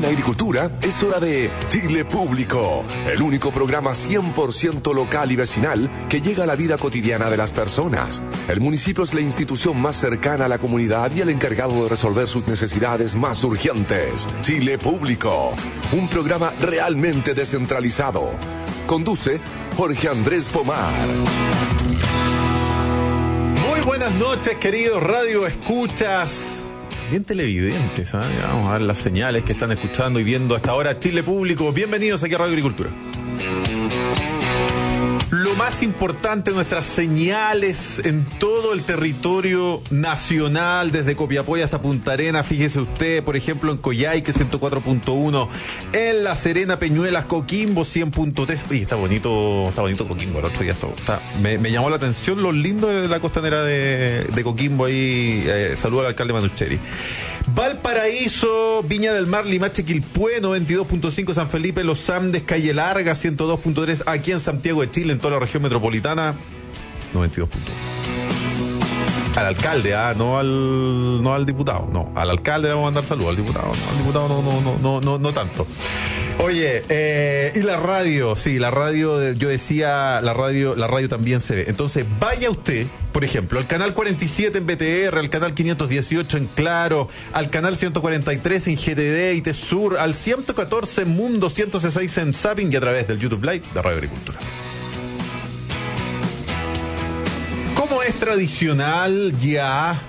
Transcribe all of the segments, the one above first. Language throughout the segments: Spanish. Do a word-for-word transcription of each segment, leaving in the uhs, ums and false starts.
Agricultura, es hora de Chile Público, el único programa cien por ciento local y vecinal que llega a la vida cotidiana de las personas. El municipio es la institución más cercana a la comunidad y el encargado de resolver sus necesidades más urgentes. Chile Público, un programa realmente descentralizado. Conduce Jorge Andrés Pomar. Muy buenas noches, queridos radio escuchas, bien televidentes, ¿eh? Vamos a ver las señales que están escuchando y viendo hasta ahora Chile Público. Bienvenidos aquí a Radio Agricultura. Lo más importante, nuestras señales en todo el territorio nacional, desde Copiapó hasta Punta Arenas. Fíjese usted, por ejemplo, en Coyhaique ciento cuatro punto uno, en La Serena, Peñuelas, Coquimbo cien punto tres. Oye, está bonito, está bonito Coquimbo, el otro día está, está, me, me llamó la atención lo lindo de la costanera de, de Coquimbo ahí. Eh, saludo al alcalde Manucheri. Valparaíso, Viña del Mar, Limache, Quilpué, noventa y dos punto cinco, San Felipe, Los Andes, Calle Larga, ciento dos punto tres, aquí en Santiago de Chile, en toda la región metropolitana, noventa y dos punto uno. Al alcalde, ah, no al no al diputado, no, al alcalde le vamos a mandar saludos, al diputado, no, al diputado no, no, no, no, no, no tanto. Oye, eh, y la radio, sí, la radio, yo decía, la radio, la radio también se ve. Entonces, vaya usted, por ejemplo, al canal cuarenta y siete en B T R, al canal quinientos dieciocho en Claro, al canal ciento cuarenta y tres en G T D y T-Sur, al ciento catorce en Mundo, ciento seis en Zapping y a través del YouTube Live de Radio Agricultura. Como es tradicional, ya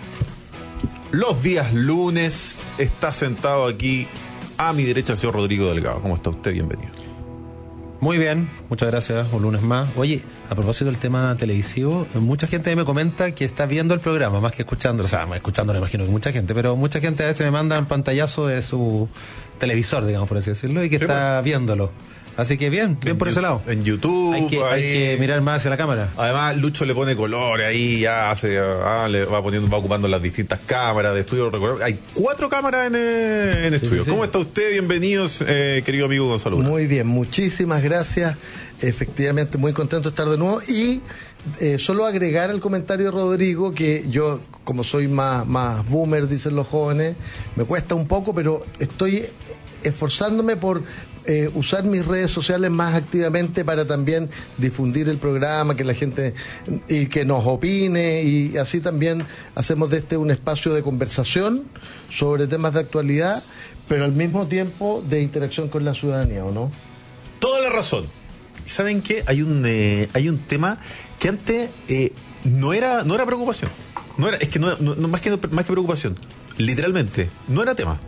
los días lunes está sentado aquí a mi derecha el señor Rodrigo Delgado. ¿Cómo está usted? Bienvenido. Muy bien, muchas gracias, un lunes más. Oye, a propósito del tema televisivo, mucha gente me comenta que está viendo el programa más que escuchándolo. O sea, escuchándolo imagino que mucha gente, pero mucha gente a veces me manda un pantallazo de su televisor, digamos por así decirlo, y que sí, está bueno, viéndolo. Así que bien, bien en por ese lado. En YouTube. Hay que, hay que mirar más hacia la cámara. Además, Lucho le pone colores ahí, ya hace, ah, le va poniendo, va ocupando las distintas cámaras de estudio. Hay cuatro cámaras en, eh, en estudio. Sí, sí, ¿Cómo sí. está usted? Bienvenidos, eh, querido amigo Gonzalo. Muy bien, muchísimas gracias. Efectivamente, muy contento de estar de nuevo. Y eh, solo agregar al comentario de Rodrigo que yo, como soy más, más boomer, dicen los jóvenes, me cuesta un poco, pero estoy esforzándome por Eh, usar mis redes sociales más activamente para también difundir el programa, que la gente y que nos opine, y así también hacemos de este un espacio de conversación sobre temas de actualidad, pero al mismo tiempo de interacción con la ciudadanía, ¿o no? Toda la razón. ¿Saben qué? Hay un eh, hay un tema que antes eh, no era no era preocupación. No era, es que no, no más que más que preocupación. Literalmente, no era tema.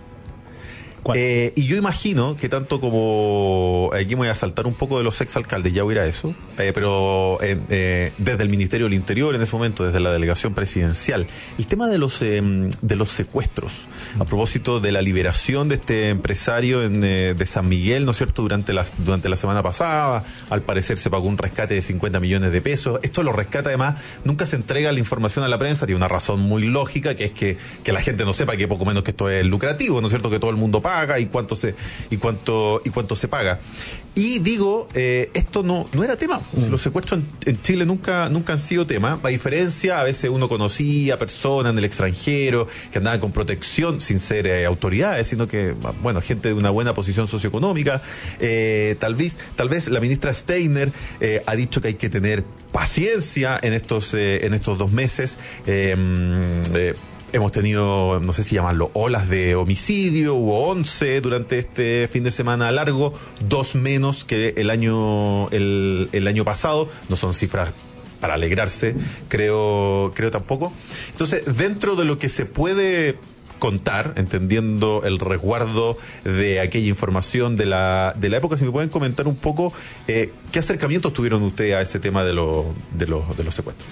Eh, y yo imagino que tanto como aquí me voy a saltar un poco de los exalcaldes, ya voy a ir a eso, eh, pero eh, eh, desde el Ministerio del Interior en ese momento, desde la delegación presidencial, el tema de los eh, de los secuestros, a propósito de la liberación de este empresario en, eh, de San Miguel, ¿no es cierto?, durante la, durante la semana pasada, al parecer se pagó un rescate de cincuenta millones de pesos. Esto lo rescata, además, nunca se entrega la información a la prensa, tiene una razón muy lógica, que es que, que la gente no sepa que poco menos que esto es lucrativo, ¿no es cierto?, que todo el mundo paga y cuánto se y cuánto y cuánto se paga. Y digo, eh, esto no no era tema. Mm. Los secuestros en, en Chile nunca nunca han sido tema. A diferencia, a veces uno conocía personas en el extranjero que andaban con protección sin ser eh, autoridades, sino que, bueno, gente de una buena posición socioeconómica. Eh, tal vez tal vez la ministra Steiner eh, ha dicho que hay que tener paciencia en estos eh, en estos dos meses. Eh, eh, Hemos tenido, no sé si llamarlo, olas de homicidio, hubo once durante este fin de semana largo, dos menos que el año el, el año pasado. No son cifras para alegrarse, creo, creo tampoco. Entonces, dentro de lo que se puede contar, entendiendo el resguardo de aquella información de la de la época, si me pueden comentar un poco eh, qué acercamientos tuvieron ustedes a ese tema de, lo, de, los, de los secuestros.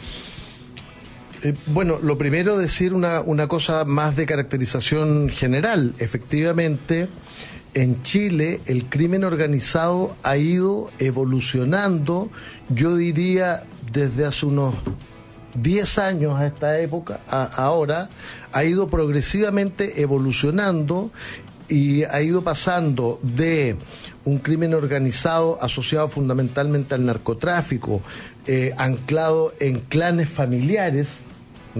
Eh, bueno, lo primero, decir una, una cosa más de caracterización general. Efectivamente, en Chile el crimen organizado ha ido evolucionando, yo diría desde hace unos diez años a esta época, a ahora, ha ido progresivamente evolucionando y ha ido pasando de un crimen organizado asociado fundamentalmente al narcotráfico, eh, anclado en clanes familiares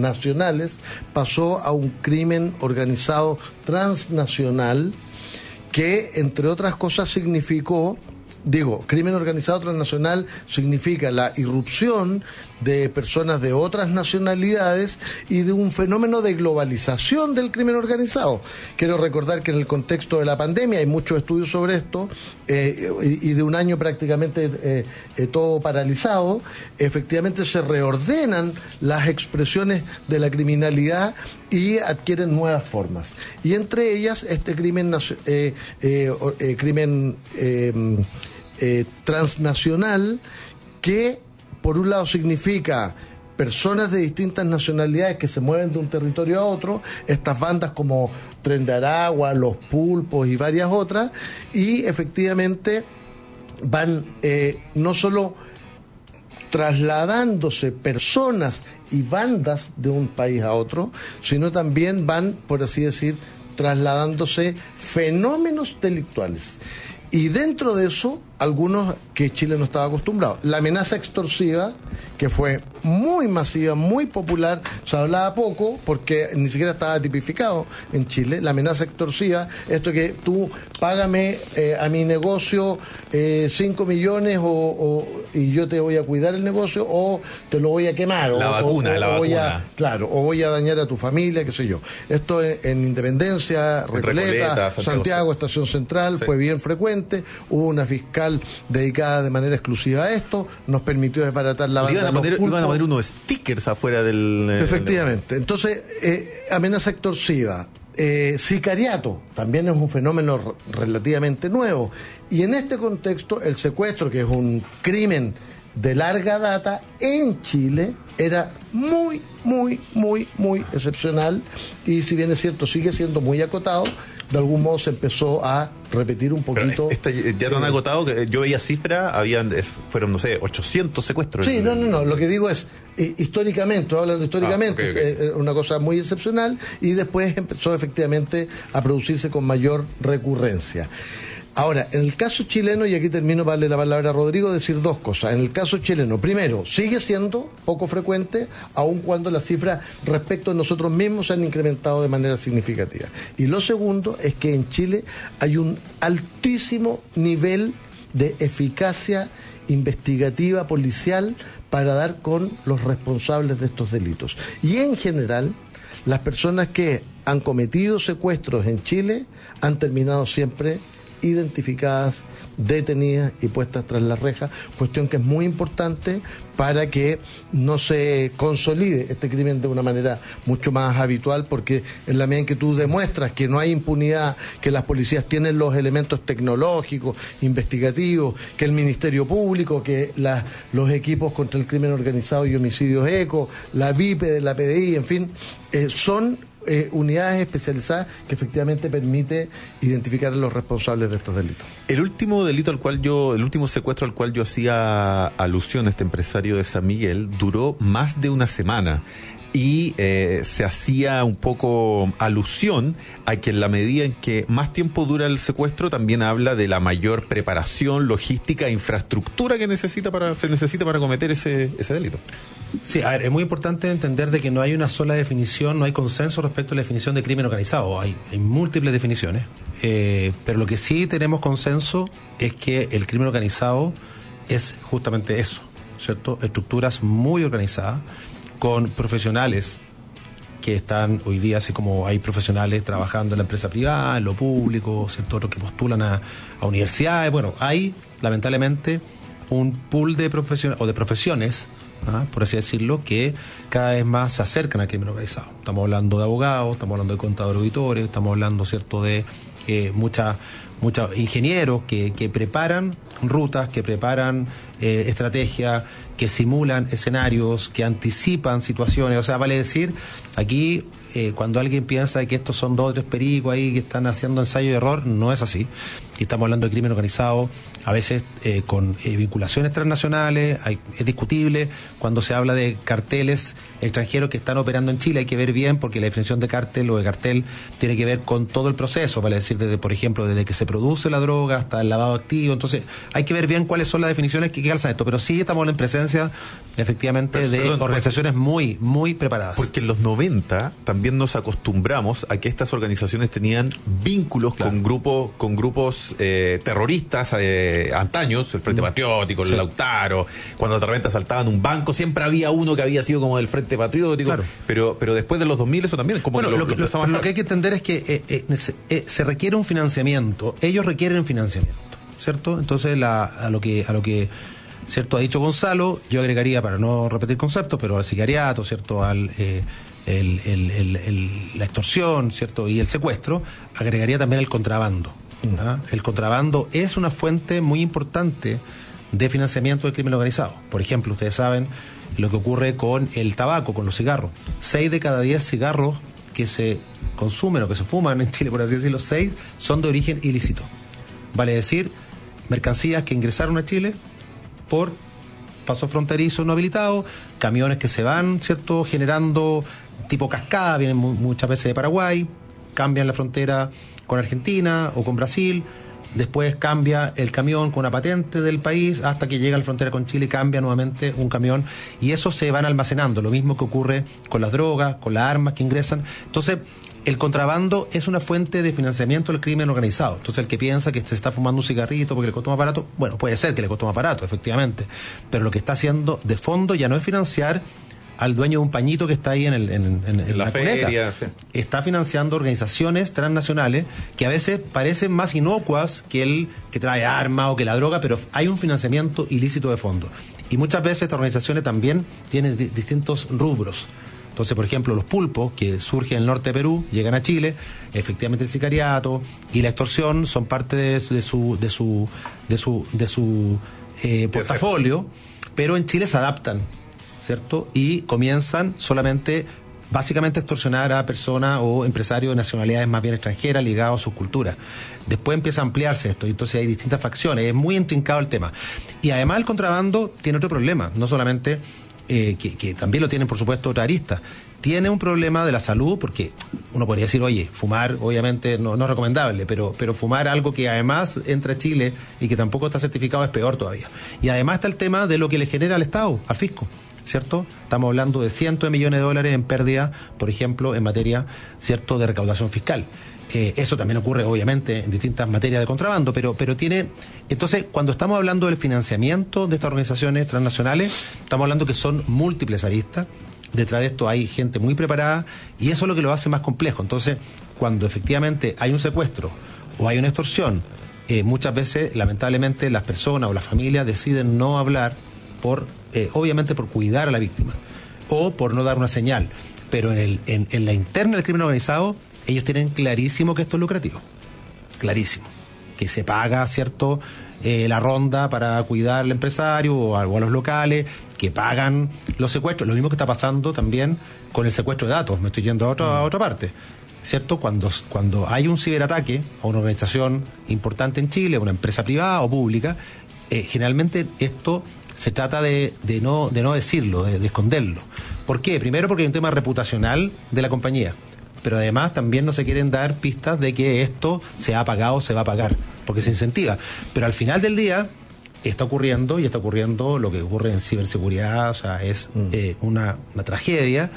nacionales, pasó a un crimen organizado transnacional que entre otras cosas significó, digo, crimen organizado transnacional significa la irrupción de personas de otras nacionalidades y de un fenómeno de globalización del crimen organizado. Quiero recordar que en el contexto de la pandemia hay muchos estudios sobre esto, eh, y, y de un año prácticamente eh, eh, todo paralizado, efectivamente se reordenan las expresiones de la criminalidad y adquieren nuevas formas. Y entre ellas este crimen, eh, eh, eh, crimen eh, eh, transnacional, que por un lado significa personas de distintas nacionalidades que se mueven de un territorio a otro, estas bandas como Tren de Aragua, Los Pulpos y varias otras, y efectivamente van eh, no solo trasladándose personas y bandas de un país a otro, sino también van, por así decir, trasladándose fenómenos delictuales. Y dentro de eso, algunos que Chile no estaba acostumbrado. La amenaza extorsiva, que fue muy masiva, muy popular, se hablaba poco porque ni siquiera estaba tipificado en Chile. La amenaza extorsiva, esto que tú págame eh, a mi negocio cinco millones o, o, y yo te voy a cuidar el negocio, o te lo voy a quemar. La o, vacuna, o, o la voy vacuna. A, claro, o voy a dañar a tu familia, qué sé yo. Esto en, en Independencia, Recoleta, Recoleta, Santiago, Santiago, Estación Central, sí. Fue bien frecuente. Hubo una fiscal dedicada de manera exclusiva a esto, nos permitió desbaratar la banda. Iban a, de los poner, pulpos. iban a poner unos stickers afuera del... Efectivamente. Entonces, eh, amenaza extorsiva. Eh, sicariato también es un fenómeno r- relativamente nuevo. Y en este contexto, el secuestro, que es un crimen de larga data en Chile, era muy, muy, muy, muy excepcional. Y si bien es cierto, sigue siendo muy acotado, de algún modo se empezó a repetir un poquito. Esta, ya tan eh, agotado que yo veía cifras, habían, es, fueron, no sé, ochocientos secuestros. Sí, no, no, no. Lo que digo es, eh, históricamente, estoy hablando históricamente, Ah, okay, okay. Eh, una cosa muy excepcional, y después empezó efectivamente a producirse con mayor recurrencia. Ahora, en el caso chileno, y aquí termino para darle la palabra a Rodrigo, decir dos cosas. En el caso chileno, primero, sigue siendo poco frecuente, aun cuando las cifras respecto a nosotros mismos se han incrementado de manera significativa. Y lo segundo es que en Chile hay un altísimo nivel de eficacia investigativa policial para dar con los responsables de estos delitos. Y en general, las personas que han cometido secuestros en Chile han terminado siempre identificadas, detenidas y puestas tras la reja, cuestión que es muy importante para que no se consolide este crimen de una manera mucho más habitual, porque en la medida en que tú demuestras que no hay impunidad, que las policías tienen los elementos tecnológicos, investigativos, que el Ministerio Público, que la, los equipos contra el crimen organizado y homicidios ECO, la VIP de la P D I, en fin, eh, son Eh, unidades especializadas que efectivamente permite identificar a los responsables de estos delitos. El último delito al cual yo, el último secuestro al cual yo hacía alusión, este empresario de San Miguel, duró más de una semana. Y eh, se hacía un poco alusión a que en la medida en que más tiempo dura el secuestro, también habla de la mayor preparación, logística e infraestructura que necesita para, se necesita para cometer ese, ese delito. Sí, a ver, es muy importante entender de que no hay una sola definición, no hay consenso respecto a la definición de crimen organizado, hay, hay múltiples definiciones, eh, pero lo que sí tenemos consenso es que el crimen organizado es justamente eso, ¿cierto? Estructuras muy organizadas, con profesionales que están hoy día, así como hay profesionales trabajando en la empresa privada, en lo público, sectores que postulan a, a universidades. Bueno, hay lamentablemente un pool de profesiones o de profesiones, ¿ah? por así decirlo, que cada vez más se acercan al crimen organizado. Estamos hablando de abogados, estamos hablando de contadores auditores, estamos hablando, cierto, de eh, muchas muchos ingenieros que, que preparan rutas, que preparan eh, estrategias, que simulan escenarios, que anticipan situaciones. O sea, vale decir, aquí eh, cuando alguien piensa que estos son dos o tres pericos ahí que están haciendo ensayo de error, no es así. Y estamos hablando de crimen organizado, a veces eh, con eh, vinculaciones transnacionales, hay, es discutible cuando se habla de carteles extranjeros que están operando en Chile, hay que ver bien, porque la definición de cártel o de cartel tiene que ver con todo el proceso, vale decir, desde, por ejemplo, desde que se produce la droga hasta el lavado activo. Entonces hay que ver bien cuáles son las definiciones que calzan esto, pero sí estamos en presencia efectivamente de Perdón, organizaciones muy, muy preparadas. Porque en los noventa también nos acostumbramos a que estas organizaciones tenían vínculos claro. con grupos con grupos eh, terroristas eh, antaños, el Frente mm. Patriótico, el sí. Lautaro, cuando de repente asaltaban un banco, siempre había uno que había sido como del Frente Patriótico, claro. pero pero después de los dos mil eso también como bueno, que lo, lo, que, lo, lo que hay que entender es que eh, eh, se, eh, se requiere un financiamiento, ellos requieren financiamiento, ¿cierto? Entonces la, a lo que a lo que cierto ha dicho Gonzalo, yo agregaría, para no repetir conceptos, pero al sicariato, cierto, al eh, el, el, el, el, la extorsión, cierto, y el secuestro, agregaría también el contrabando. ¿Ah? El contrabando es una fuente muy importante de financiamiento del crimen organizado. Por ejemplo, ustedes saben lo que ocurre con el tabaco, con los cigarros. Seis de cada diez cigarros que se consumen o que se fuman en Chile, por así decirlo, seis son de origen ilícito. Vale decir, mercancías que ingresaron a Chile por paso fronterizo no habilitado, camiones que se van, ¿cierto?, generando tipo cascada, vienen mu- muchas veces de Paraguay, cambian la frontera con Argentina o con Brasil, después cambia el camión con una patente del país hasta que llega a la frontera con Chile y cambia nuevamente un camión, y eso se van almacenando, lo mismo que ocurre con las drogas, con las armas que ingresan. Entonces, el contrabando es una fuente de financiamiento del crimen organizado. Entonces, el que piensa que se está fumando un cigarrito porque le costó más barato, bueno, puede ser que le costó más barato, efectivamente, pero lo que está haciendo de fondo ya no es financiar al dueño de un pañito que está ahí en, el, en, en, en la, la feria, sí. Está financiando organizaciones transnacionales que a veces parecen más inocuas que el que trae armas o que la droga, pero hay un financiamiento ilícito de fondo. Y muchas veces estas organizaciones también tienen di- distintos rubros. Entonces, por ejemplo, los pulpos que surgen en el norte de Perú, llegan a Chile, efectivamente el sicariato y la extorsión son parte de, de su de su de su de su eh, portafolio, pero en Chile se adaptan, ¿cierto? Y comienzan solamente, básicamente, a extorsionar a personas o empresarios de nacionalidades más bien extranjeras ligados a su cultura. Después empieza a ampliarse esto, y entonces hay distintas facciones, es muy intrincado el tema. Y además el contrabando tiene otro problema, no solamente... Eh, que, que también lo tienen, por supuesto, otra arista. Tiene un problema de la salud, porque uno podría decir, oye, fumar obviamente no, no es recomendable, pero, pero fumar algo que además entra a Chile y que tampoco está certificado es peor todavía. Y además está el tema de lo que le genera al Estado, al fisco, ¿cierto? Estamos hablando de cientos de millones de dólares en pérdida, por ejemplo, en materia, ¿cierto?, de recaudación fiscal. Eh, eso también ocurre, obviamente, en distintas materias de contrabando, pero, pero tiene... Entonces, cuando estamos hablando del financiamiento de estas organizaciones transnacionales, estamos hablando que son múltiples aristas. Detrás de esto hay gente muy preparada, y eso es lo que lo hace más complejo. Entonces, cuando efectivamente hay un secuestro o hay una extorsión, eh, muchas veces, lamentablemente, las personas o las familias deciden no hablar, por eh, obviamente por cuidar a la víctima, o por no dar una señal. Pero en, el, en, en la interna del crimen organizado, ellos tienen clarísimo que esto es lucrativo, clarísimo, que se paga, ¿cierto?, eh, la ronda para cuidar al empresario o a, o a los locales, que pagan los secuestros. Lo mismo que está pasando también con el secuestro de datos, me estoy yendo a otra, a otra parte, ¿cierto? Cuando, cuando hay un ciberataque a una organización importante en Chile, una empresa privada o pública, eh, generalmente esto se trata de, de, no, de no decirlo, de, de esconderlo. ¿Por qué? Primero porque hay un tema reputacional de la compañía, pero además también no se quieren dar pistas de que esto se ha pagado o se va a pagar, porque se incentiva. Pero al final del día está ocurriendo, y está ocurriendo lo que ocurre en ciberseguridad, o sea, es mm. eh, una, una tragedia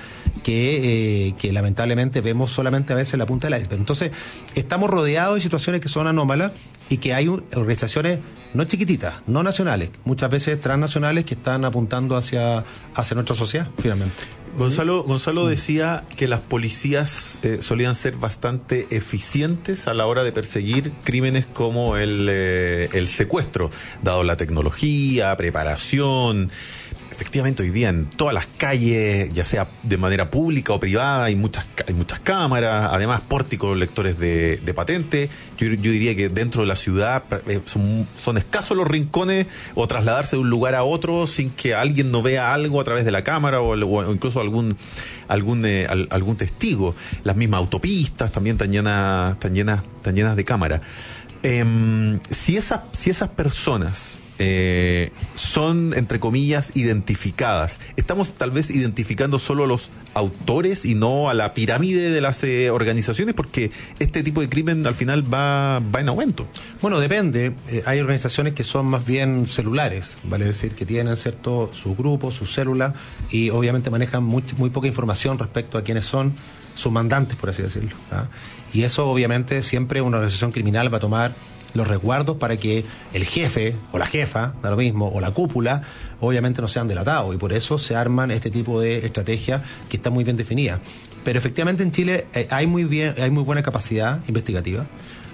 que, eh, que lamentablemente vemos solamente a veces la punta del iceberg. Entonces, estamos rodeados de situaciones que son anómalas y que hay un, organizaciones no chiquititas, no nacionales, muchas veces transnacionales, que están apuntando hacia, hacia nuestra sociedad, finalmente. Gonzalo, Gonzalo decía que las policías eh, solían ser bastante eficientes a la hora de perseguir crímenes como el, eh, el secuestro, dado la tecnología, preparación. Efectivamente, hoy día en todas las calles, ya sea de manera pública o privada, hay muchas hay muchas cámaras, además pórticos lectores de, de patente. Yo, yo diría que dentro de la ciudad eh, son, son escasos los rincones o trasladarse de un lugar a otro sin que alguien no vea algo a través de la cámara o, o incluso algún algún eh, al, algún testigo. Las mismas autopistas también están llenas, están llenas, están llenas de cámaras. Eh, si esas, si esas personas eh, son, entre comillas, identificadas. Estamos tal vez identificando solo a los autores y no a la pirámide de las eh, organizaciones, porque este tipo de crimen al final va, va en aumento. Bueno, depende. Eh, hay organizaciones que son más bien celulares, vale decir, que tienen cierto sus grupos, sus células, y obviamente manejan muy, muy poca información respecto a quiénes son sus mandantes, por así decirlo, ¿ah? Y eso obviamente siempre una organización criminal va a tomar los resguardos para que el jefe o la jefa, da lo mismo, o la cúpula, obviamente no sean delatados, y por eso se arman este tipo de estrategias que están muy bien definidas. Pero efectivamente en Chile eh, hay muy bien, hay muy buena capacidad investigativa.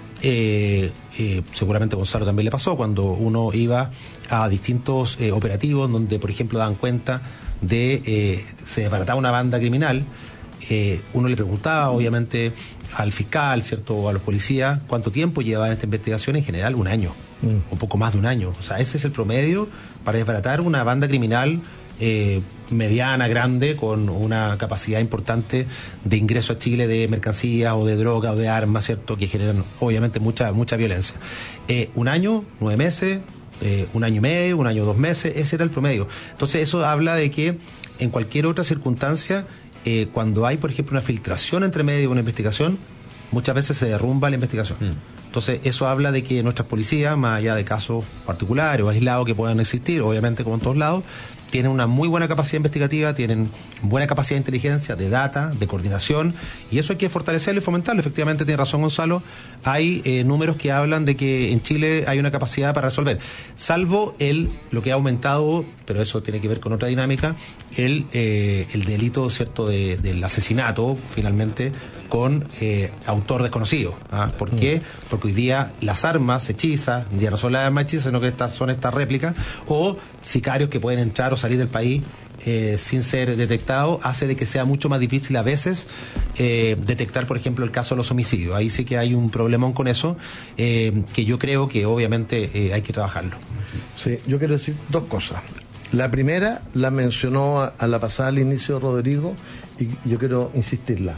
Eh, eh, seguramente a Gonzalo también le pasó cuando uno iba a distintos eh, operativos donde, por ejemplo, daban cuenta de eh, se desbarataba una banda criminal. Eh, uno le preguntaba, obviamente, al fiscal, ¿cierto?, o a los policías, cuánto tiempo llevaban esta investigación. En general, un año, mm. un poco más de un año. O sea, ese es el promedio para desbaratar una banda criminal eh, mediana, grande, con una capacidad importante de ingreso a Chile de mercancías o de droga o de armas, ¿cierto?, que generan, obviamente, mucha mucha violencia. Eh, un año, nueve meses, eh, un año y medio, un año, dos meses, ese era el promedio. Entonces, eso habla de que en cualquier otra circunstancia, Eh, cuando hay, por ejemplo, una filtración entre medio de una investigación, muchas veces se derrumba la investigación. Mm. Entonces, eso habla de que nuestras policías, más allá de casos particulares o aislados que puedan existir, obviamente como en todos lados, tienen una muy buena capacidad investigativa, tienen buena capacidad de inteligencia, de data, de coordinación, y eso hay que fortalecerlo y fomentarlo. Efectivamente, tiene razón Gonzalo, hay eh, números que hablan de que en Chile hay una capacidad para resolver, salvo el lo que ha aumentado, pero eso tiene que ver con otra dinámica, el eh, el delito, ¿cierto?, de, del asesinato, finalmente, con eh, autor desconocido. ¿Ah? ¿Por qué? Mm. Porque hoy día las armas hechizas, ya no son las armas hechizas, sino que estas son estas réplicas, o sicarios que pueden entrar o salir del país eh, sin ser detectados, hace de que sea mucho más difícil a veces eh, detectar, por ejemplo, el caso de los homicidios. Ahí sí que hay un problemón con eso, eh, que yo creo que obviamente eh, hay que trabajarlo. Sí, yo quiero decir dos cosas. La primera la mencionó a, a la pasada al inicio Rodrigo, y yo quiero insistirla,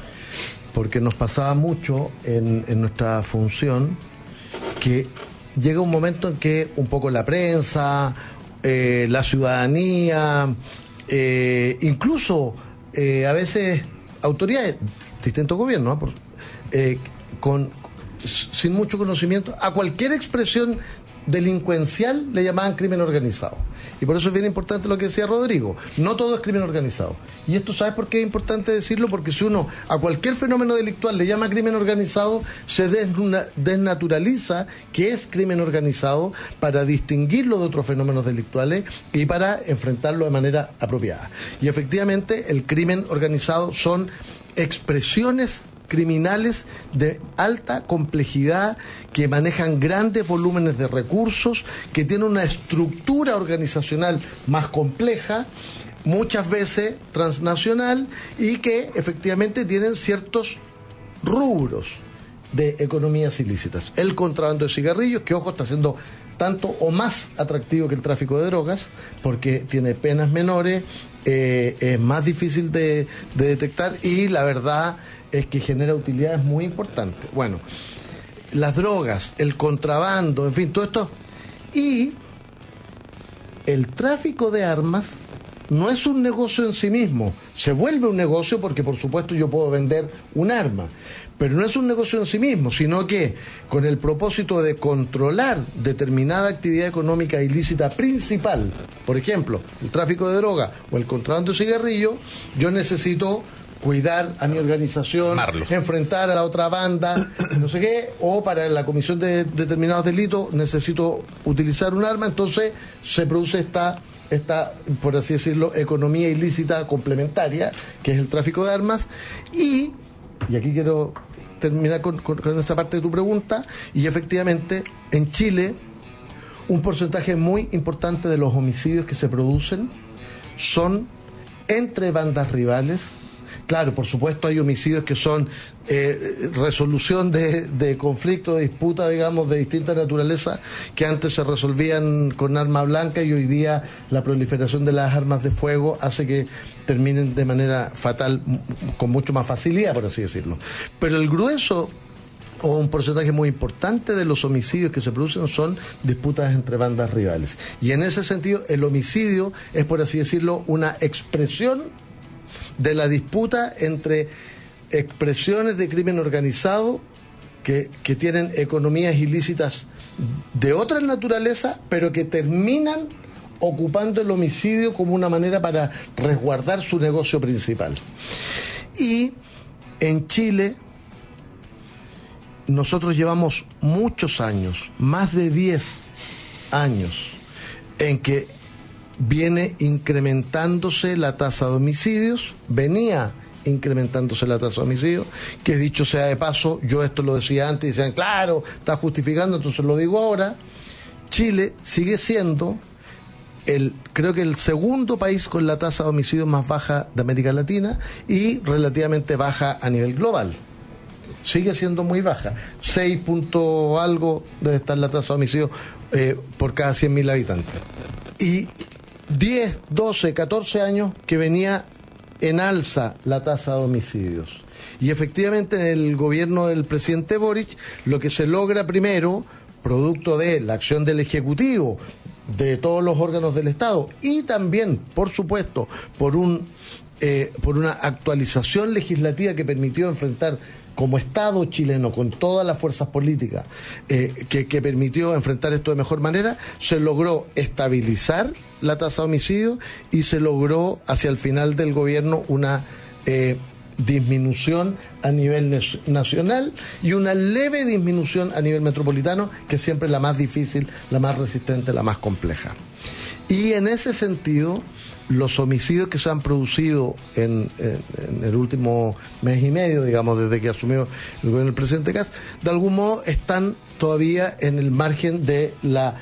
porque nos pasaba mucho en, en nuestra función que llega un momento en que un poco la prensa, eh, la ciudadanía, eh, incluso eh, a veces autoridades, distintos gobiernos, ¿no? eh, con, sin mucho conocimiento, a cualquier expresión delincuencial le llamaban crimen organizado. Y por eso es bien importante lo que decía Rodrigo, no todo es crimen organizado. Y esto, ¿sabes por qué es importante decirlo? Porque si uno a cualquier fenómeno delictual le llama crimen organizado, se desna- desnaturaliza que es crimen organizado para distinguirlo de otros fenómenos delictuales y para enfrentarlo de manera apropiada. Y efectivamente el crimen organizado son expresiones criminales de alta complejidad, que manejan grandes volúmenes de recursos, que tienen una estructura organizacional más compleja, muchas veces transnacional, y que efectivamente tienen ciertos rubros de economías ilícitas. El contrabando de cigarrillos, que ojo, está siendo tanto o más atractivo que el tráfico de drogas, porque tiene penas menores, eh, es más difícil de, de detectar, y la verdad es que genera utilidades muy importantes. Bueno, las drogas, el contrabando, en fin, todo esto. Y el tráfico de armas no es un negocio en sí mismo. Se vuelve un negocio porque, por supuesto, yo puedo vender un arma, pero no es un negocio en sí mismo, sino que con el propósito de controlar determinada actividad económica ilícita principal, por ejemplo, el tráfico de droga o el contrabando de cigarrillo, yo necesito cuidar a mi organización, Marlos. enfrentar a la otra banda, no sé qué, o para la comisión de determinados delitos necesito utilizar un arma. Entonces se produce esta, esta, por así decirlo, economía ilícita complementaria, que es el tráfico de armas. Y, y aquí quiero terminar con, con, con esa parte de tu pregunta, y efectivamente en Chile un porcentaje muy importante de los homicidios que se producen son entre bandas rivales. Claro, por supuesto hay homicidios que son eh, resolución de, de conflictos, de disputas, digamos, de distinta naturaleza, que antes se resolvían con arma blanca, y hoy día la proliferación de las armas de fuego hace que terminen de manera fatal, con mucho más facilidad, por así decirlo. Pero el grueso o un porcentaje muy importante de los homicidios que se producen son disputas entre bandas rivales. Y en ese sentido, el homicidio es, por así decirlo, una expresión de la disputa entre expresiones de crimen organizado que, que tienen economías ilícitas de otra naturaleza, pero que terminan ocupando el homicidio como una manera para resguardar su negocio principal. Y en Chile nosotros llevamos muchos años, más de diez años, en que viene incrementándose la tasa de homicidios, venía incrementándose la tasa de homicidios, que dicho sea de paso, yo esto lo decía antes y decían, claro, está justificando, entonces lo digo ahora, Chile sigue siendo el, creo que el segundo país con la tasa de homicidios más baja de América Latina y relativamente baja a nivel global. Sigue siendo muy baja. seis punto algo debe estar la tasa de homicidios eh, por cada cien mil habitantes. Y diez, doce, catorce años que venía en alza la tasa de homicidios. Y efectivamente en el gobierno del presidente Boric lo que se logra primero, producto de la acción del Ejecutivo, de todos los órganos del Estado y también, por supuesto, por un eh, por una actualización legislativa que permitió enfrentar como Estado chileno, con todas las fuerzas políticas, eh, que, que permitió enfrentar esto de mejor manera, se logró estabilizar la tasa de homicidio y se logró hacia el final del gobierno una eh, disminución a nivel nacional y una leve disminución a nivel metropolitano, que siempre es la más difícil, la más resistente, la más compleja. Y en ese sentido, los homicidios que se han producido en, en, en el último mes y medio, digamos, desde que asumió el gobierno del presidente Kast, de algún modo están todavía en el margen de la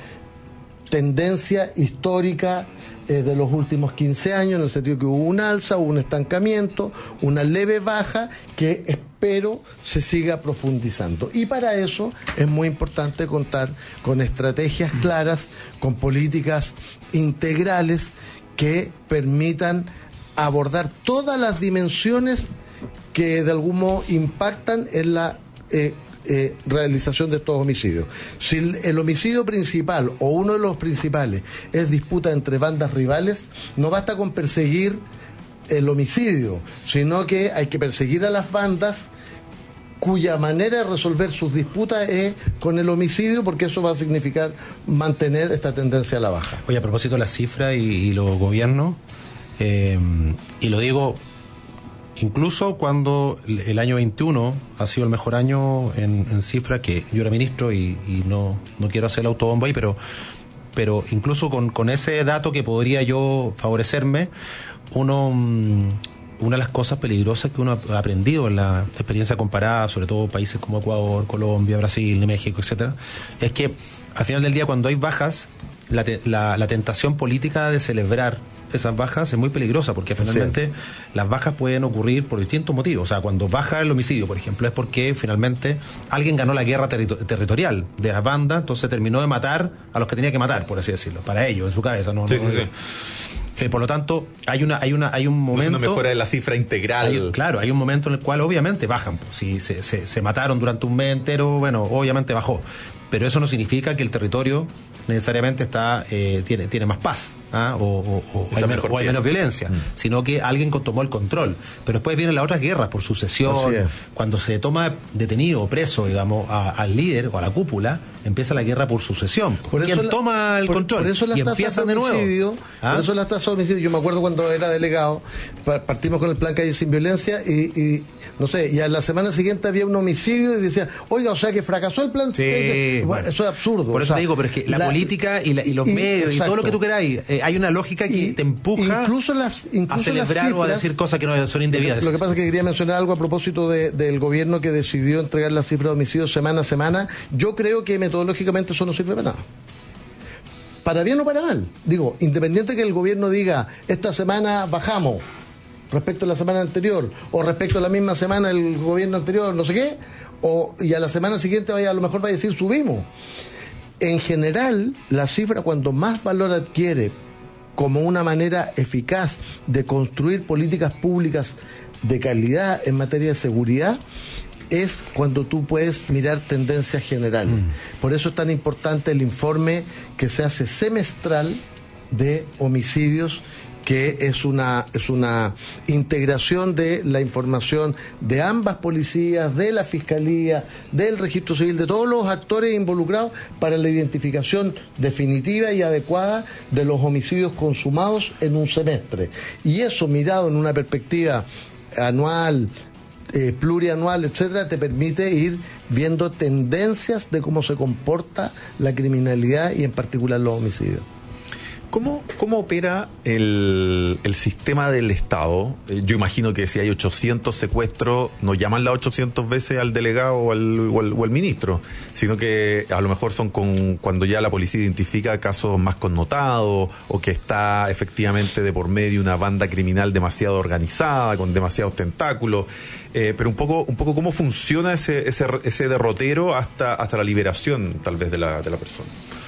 tendencia histórica eh, de los últimos quince años, en el sentido que hubo un alza, hubo un estancamiento, una leve baja que espero se siga profundizando. Y para eso es muy importante contar con estrategias claras, con políticas integrales que permitan abordar todas las dimensiones que de algún modo impactan en la eh, eh, realización de estos homicidios. Si el, el homicidio principal o uno de los principales es disputa entre bandas rivales, no basta con perseguir el homicidio, sino que hay que perseguir a las bandas cuya manera de resolver sus disputas es con el homicidio, porque eso va a significar mantener esta tendencia a la baja. Oye, a propósito de las cifras y, y los gobiernos, eh, y lo digo incluso cuando el año veintiuno ha sido el mejor año en, en cifras, que yo era ministro y, y no, no quiero hacer el autobombo ahí, pero, pero incluso con, con ese dato que podría yo favorecerme, uno... Una de las cosas peligrosas que uno ha aprendido en la experiencia comparada, sobre todo países como Ecuador, Colombia, Brasil, México, etcétera, es que al final del día, cuando hay bajas, la, te, la, la tentación política de celebrar esas bajas es muy peligrosa, porque finalmente sí, las bajas pueden ocurrir por distintos motivos. O sea, cuando baja el homicidio, por ejemplo, es porque finalmente alguien ganó la guerra terri- territorial de las bandas, entonces terminó de matar a los que tenía que matar, por así decirlo, para ellos, en su cabeza. No, sí, no, sí, no, sí. Eh, por lo tanto, hay una, hay una, hay un momento. No es una mejora de la cifra integral. Hay, claro, hay un momento en el cual obviamente bajan. Pues, si se, se, se mataron durante un mes entero, bueno, obviamente bajó. Pero eso no significa que el territorio necesariamente está eh, tiene tiene más paz, ¿ah? o, o, o, hay menos, o hay menos violencia, mm. sino que alguien tomó el control. Pero después vienen las otras guerras por sucesión. Cuando se toma detenido o preso, digamos, a, al líder o a la cúpula, empieza la guerra por sucesión. Por ¿Quién eso toma el por, control? Por eso las y empiezan de nuevo. ¿Ah? Por eso las tasas de homicidio. Yo me acuerdo cuando era delegado, partimos con el plan Calle Sin Violencia y, y no sé, y a la semana siguiente había un homicidio y decía, oiga, o sea que fracasó el plan. Sí, bueno, bueno, eso es absurdo. Por eso o sea, te digo, pero es que la, la política y, la, y los y, medios exacto. y todo lo que tú queráis, eh, hay una lógica que y, te empuja incluso las, incluso a celebrar las cifras, o a decir cosas que no son indebidas. Lo que pasa es que quería mencionar algo a propósito de, del gobierno que decidió entregar las cifras de homicidios semana a semana. Yo creo que metodológicamente eso no sirve para nada. Para bien o para mal. Digo, independiente que el gobierno diga, esta semana bajamos respecto a la semana anterior, o respecto a la misma semana el gobierno anterior, no sé qué, o y a la semana siguiente vaya, a lo mejor va a decir subimos. En general, la cifra, cuando más valor adquiere como una manera eficaz de construir políticas públicas de calidad en materia de seguridad, es cuando tú puedes mirar tendencias generales. Mm. Por eso es tan importante el informe que se hace semestral de homicidios, que es una es una integración de la información de ambas policías, de la Fiscalía, del Registro Civil, de todos los actores involucrados para la identificación definitiva y adecuada de los homicidios consumados en un semestre. Y eso, mirado en una perspectiva anual, eh, plurianual, etcétera, te permite ir viendo tendencias de cómo se comporta la criminalidad y en particular los homicidios. ¿Cómo, cómo opera el, el sistema del Estado? Eh, yo imagino que si hay ochocientos secuestros, no llaman las ochocientas veces al delegado o al, o, al, o al ministro, sino que a lo mejor son con cuando ya la policía identifica casos más connotados o que está efectivamente de por medio una banda criminal demasiado organizada, con demasiados tentáculos. Eh, pero un poco, un poco cómo funciona ese, ese, ese derrotero hasta, hasta la liberación, tal vez, de la, de la persona.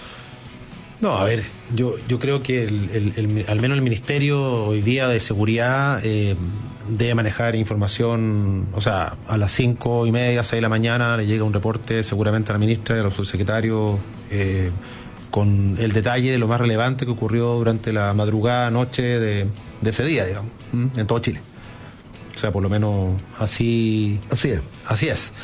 No, a ver, yo yo creo que el, el, el, al menos el Ministerio hoy día de Seguridad eh, debe manejar información, o sea, a las cinco y media, seis de la mañana le llega un reporte seguramente a la ministra y a los subsecretarios eh, con el detalle de lo más relevante que ocurrió durante la madrugada, noche de, de ese día, digamos, en todo Chile. O sea, por lo menos así... Así es. Así es.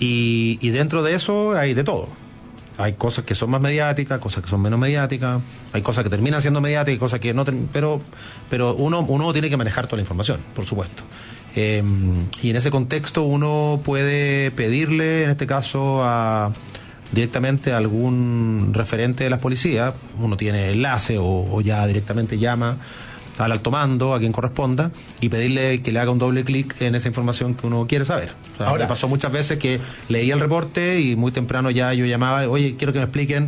Y, y dentro de eso hay de todo. Hay cosas que son más mediáticas, cosas que son menos mediáticas, hay cosas que terminan siendo mediáticas y cosas que no, term- pero pero uno uno tiene que manejar toda la información, por supuesto. Eh, y en ese contexto uno puede pedirle, en este caso, a directamente a algún referente de las policías, uno tiene enlace o, o ya directamente llama al alto mando, a quien corresponda, y pedirle que le haga un doble clic en esa información que uno quiere saber. O sea, Ahora, me pasó muchas veces que leía el reporte y muy temprano ya yo llamaba, oye, quiero que me expliquen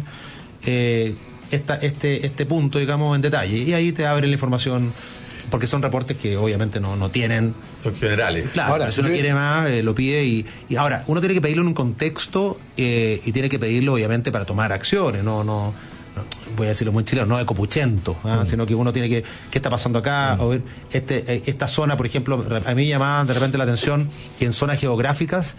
eh, esta, este, este punto, digamos, en detalle. Y ahí te abre la información, porque son reportes que obviamente no, no tienen... Son generales. Claro, ahora, si uno yo... quiere más, eh, lo pide y, y... Ahora, uno tiene que pedirlo en un contexto eh, y tiene que pedirlo, obviamente, para tomar acciones, no... no voy a decirlo muy chileno, no de copuchento, ¿eh? mm. sino que uno tiene que, ¿qué está pasando acá? Mm. O ver, este, esta zona, por ejemplo, a mí llamaba de repente la atención que en zonas geográficas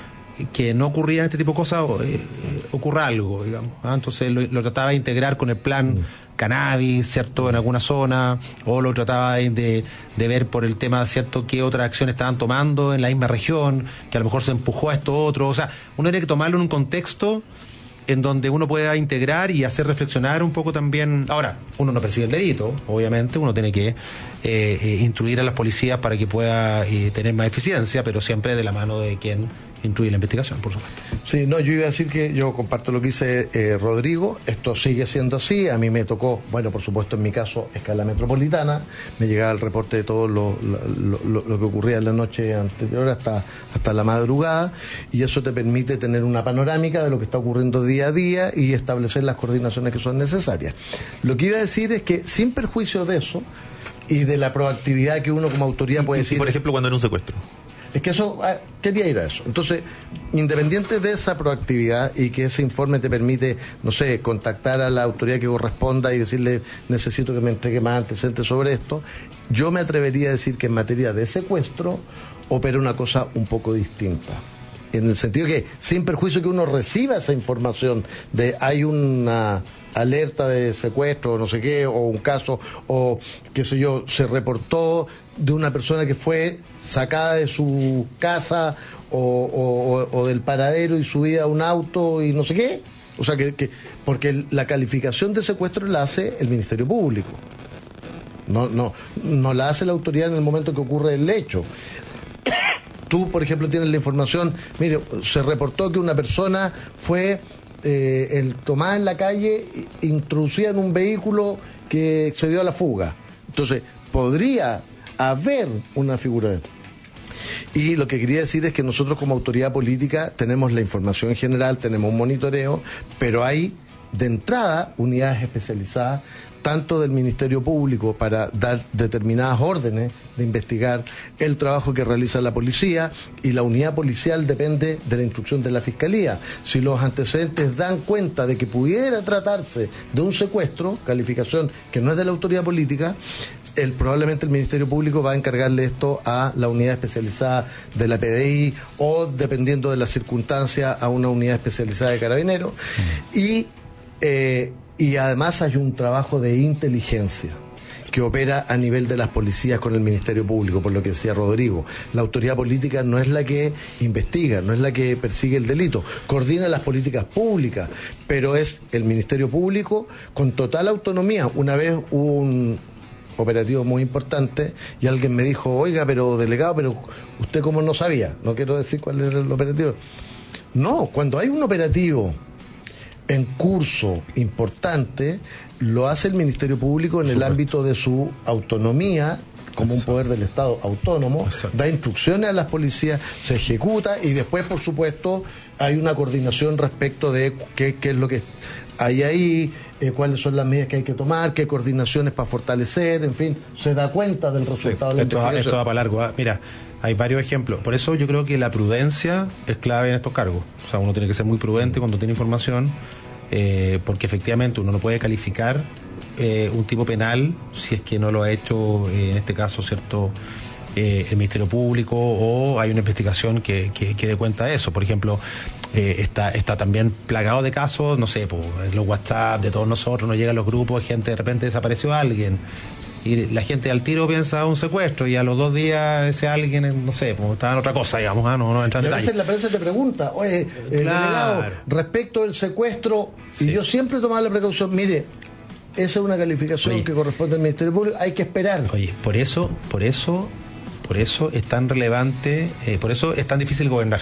que no ocurrían este tipo de cosas, eh, ocurra algo, digamos. ¿eh? Entonces lo, lo trataba de integrar con el plan mm. cannabis, ¿cierto?, en alguna zona, o lo trataba de, de, de ver por el tema, ¿cierto?, qué otras acciones estaban tomando en la misma región, que a lo mejor se empujó a esto otro. O sea, uno tiene que tomarlo en un contexto en donde uno pueda integrar y hacer reflexionar un poco también. Ahora, uno no persigue el delito, obviamente, uno tiene que eh, eh, instruir a las policías para que pueda eh, tener más eficiencia, pero siempre de la mano de quien instruye la investigación, por supuesto. Sí, no, yo iba a decir que yo comparto lo que dice eh, Rodrigo, esto sigue siendo así, a mí me tocó, bueno, por supuesto en mi caso, escala metropolitana, me llegaba el reporte de todo lo, lo, lo, lo que ocurría en la noche anterior hasta, hasta la madrugada, y eso te permite tener una panorámica de lo que está ocurriendo día a día y establecer las coordinaciones que son necesarias. Lo que iba a decir es que, sin perjuicio de eso, y de la proactividad que uno como autoridad puede y, decir... Y por ejemplo, cuando en un secuestro. Es que eso, ah, quería ir a eso. Entonces, independiente de esa proactividad y que ese informe te permite, no sé, contactar a la autoridad que corresponda y decirle, necesito que me entregue más antecedentes sobre esto, yo me atrevería a decir que en materia de secuestro opera una cosa un poco distinta. En el sentido que, sin perjuicio que uno reciba esa información de hay una alerta de secuestro o no sé qué, o un caso, o qué sé yo, se reportó de una persona que fue sacada de su casa o, o, o del paradero y subida a un auto y no sé qué. O sea, que, que porque la calificación de secuestro la hace el Ministerio Público. No, no, no la hace la autoridad en el momento que ocurre el hecho. Tú, por ejemplo, tienes la información, mire, se reportó que una persona fue eh, el, tomada en la calle, introducida en un vehículo que se dio a la fuga. Entonces, podría haber una figura de... Y lo que quería decir es que nosotros como autoridad política tenemos la información en general, tenemos un monitoreo, pero hay de entrada unidades especializadas tanto del Ministerio Público para dar determinadas órdenes de investigar el trabajo que realiza la policía, y la unidad policial depende de la instrucción de la Fiscalía. Si los antecedentes dan cuenta de que pudiera tratarse de un secuestro, calificación que no es de la autoridad política, el, probablemente el Ministerio Público va a encargarle esto a la unidad especializada de la P D I o, dependiendo de las circunstancias, a una unidad especializada de Carabineros. Mm. Y, eh, y además hay un trabajo de inteligencia que opera a nivel de las policías con el Ministerio Público, por lo que decía Rodrigo. La autoridad política no es la que investiga, no es la que persigue el delito, coordina las políticas públicas, pero es el Ministerio Público con total autonomía. Una vez hubo un operativo muy importante y alguien me dijo, oiga, pero delegado, pero usted cómo no sabía, no quiero decir cuál era el operativo. No, cuando hay un operativo en curso importante, lo hace el Ministerio Público en el ámbito de su autonomía, como un poder del Estado autónomo. Exacto. Da instrucciones a las policías, se ejecuta y después, por supuesto, hay una coordinación respecto de qué, qué es lo que hay ahí, eh, cuáles son las medidas que hay que tomar, qué coordinaciones para fortalecer, en fin, se da cuenta del resultado sí, de la esto, investigación. Esto va para largo. ¿eh? Mira, hay varios ejemplos. Por eso yo creo que la prudencia es clave en estos cargos. O sea, uno tiene que ser muy prudente cuando tiene información, eh, porque efectivamente uno no puede calificar eh, un tipo penal si es que no lo ha hecho, eh, en este caso, cierto, eh, el Ministerio Público, o hay una investigación que, que, que dé cuenta de eso. Por ejemplo, eh, está, está también plagado de casos, no sé, pues, los WhatsApp de todos nosotros, nos llegan los grupos, gente de repente desapareció alguien. Y la gente al tiro piensa un secuestro y a los dos días ese alguien, no sé, pues estaba en otra cosa, digamos, ¿ah? no, no entra en y a detalle. veces la prensa te pregunta, oye, eh, claro. delegado, respecto del secuestro, sí. y yo siempre tomaba la precaución, mire, esa es una calificación oye, que corresponde al Ministerio Público, hay que esperar. Oye, por eso, por eso, por eso es tan relevante, eh, por eso es tan difícil gobernar.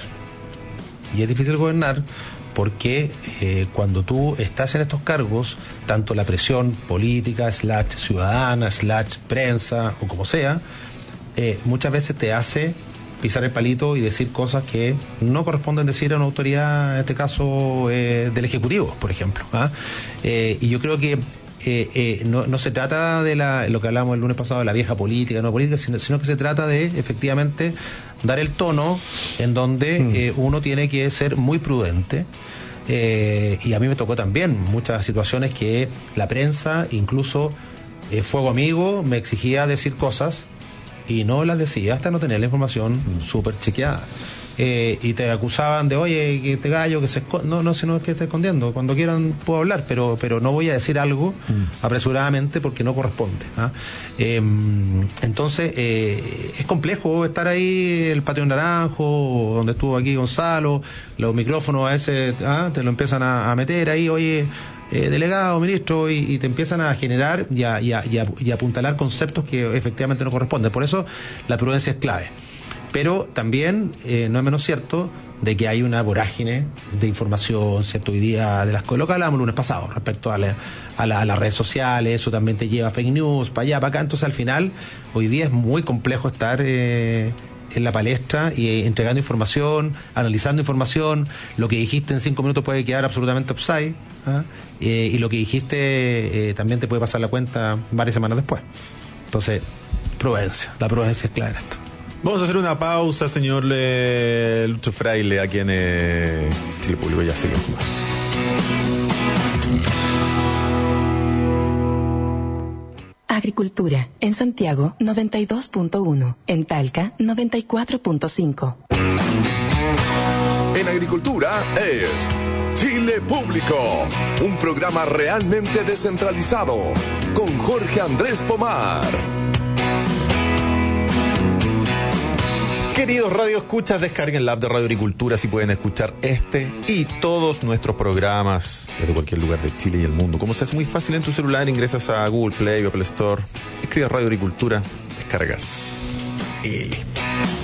Y es difícil gobernar porque eh, cuando tú estás en estos cargos, tanto la presión política, slash ciudadana, slash prensa, o como sea, eh, muchas veces te hace pisar el palito y decir cosas que no corresponden decir a una autoridad, en este caso eh, del Ejecutivo, por ejemplo. ¿ah? Eh, y yo creo que Eh, eh, no, no se trata de la, lo que hablamos el lunes pasado, de la vieja política, no política, sino, sino que se trata de, efectivamente, dar el tono en donde mm. eh, uno tiene que ser muy prudente. Eh, y a mí me tocó también muchas situaciones que la prensa, incluso eh, Fuego Amigo, me exigía decir cosas y no las decía hasta no tener la información mm. súper chequeada. Eh, y te acusaban de, oye, que este gallo que se esconde. No, no, sino que esté escondiendo. Cuando quieran puedo hablar, pero pero no voy a decir algo mm. apresuradamente porque no corresponde. ¿ah? Eh, entonces, eh, es complejo estar ahí, el Patio Naranjo, donde estuvo aquí Gonzalo, los micrófonos a veces ¿ah? te lo empiezan a, a meter ahí, oye, eh, delegado, ministro, y, y te empiezan a generar y a, y, a, y, a, y a apuntalar conceptos que efectivamente no corresponden. Por eso, la prudencia es clave. Pero también eh, no es menos cierto de que hay una vorágine de información, ¿cierto? Hoy día, de las cosas, lo que hablábamos el lunes pasado, respecto a, la, a, la, a las redes sociales, eso también te lleva a fake news, para allá, para acá. Entonces, al final, hoy día es muy complejo estar eh, en la palestra y eh, entregando información, analizando información. Lo que dijiste en cinco minutos puede quedar absolutamente upside, ¿ah? eh, y lo que dijiste eh, también te puede pasar la cuenta varias semanas después. Entonces, prudencia, la prudencia es clave en esto. Vamos a hacer una pausa, señor Le... Lucho Fraile, aquí en eh, Chile Público. Ya seguimos más. Agricultura, en Santiago noventa y dos punto uno, en Talca noventa y cuatro punto cinco. En Agricultura es Chile Público, un programa realmente descentralizado, con Jorge Andrés Pomar. Queridos Radio Escuchas, descarguen la app de Radio Agricultura, así pueden escuchar este y todos nuestros programas desde cualquier lugar de Chile y el mundo. Como se hace muy fácil en tu celular, ingresas a Google Play o Apple Store, escribes Radio Agricultura, descargas y listo.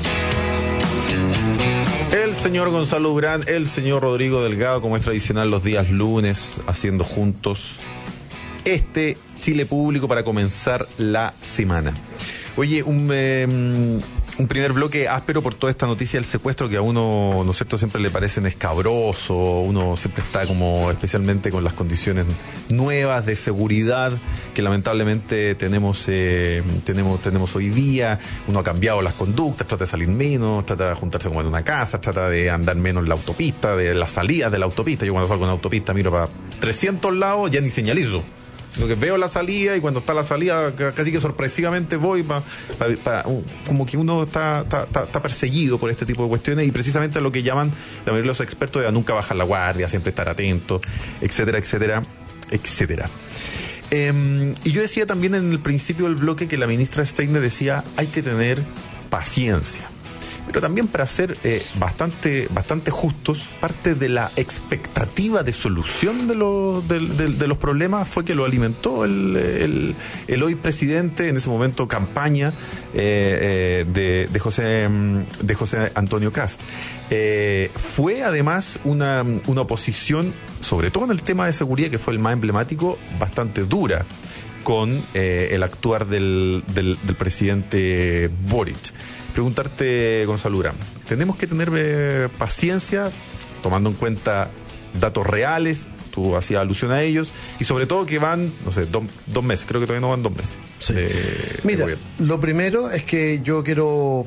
El señor Gonzalo Durán, el señor Rodrigo Delgado, como es tradicional los días lunes, haciendo juntos este Chile Público para comenzar la semana. Oye, un... Eh, Un primer bloque áspero por toda esta noticia del secuestro que a uno, ¿no es cierto?, siempre le parecen escabroso, uno siempre está como especialmente con las condiciones nuevas de seguridad que lamentablemente tenemos, eh, tenemos, tenemos hoy día. Uno ha cambiado las conductas, trata de salir menos, trata de juntarse como en una casa, trata de andar menos en la autopista, de las salidas de la autopista. Yo cuando salgo en la autopista miro para trescientos lados, ya ni señalizo. sino que veo la salida y cuando está la salida casi que sorpresivamente voy pa, pa, pa, uh, como que uno está, está, está, está perseguido por este tipo de cuestiones y precisamente lo que llaman la mayoría de los expertos de nunca bajar la guardia, siempre estar atento, etcétera, etcétera, etcétera. Eh, y yo decía también en el principio del bloque que la ministra Steiner decía hay que tener paciencia. Pero también, para ser eh, bastante, bastante justos, parte de la expectativa de solución de, lo, de, de, de los problemas fue que lo alimentó el, el, el hoy presidente, en ese momento campaña, eh, eh, de, de, José, de José Antonio Kast. Eh, fue además una, una oposición, sobre todo en el tema de seguridad, que fue el más emblemático, bastante dura con eh, el actuar del, del, del presidente Boric. Preguntarte, Gonzalo Durán, tenemos que tener eh, paciencia, tomando en cuenta datos reales, tú hacías alusión a ellos, y sobre todo que van, no sé, do, dos meses, creo que todavía no van dos meses. Sí. De, Mira, de lo primero es que yo quiero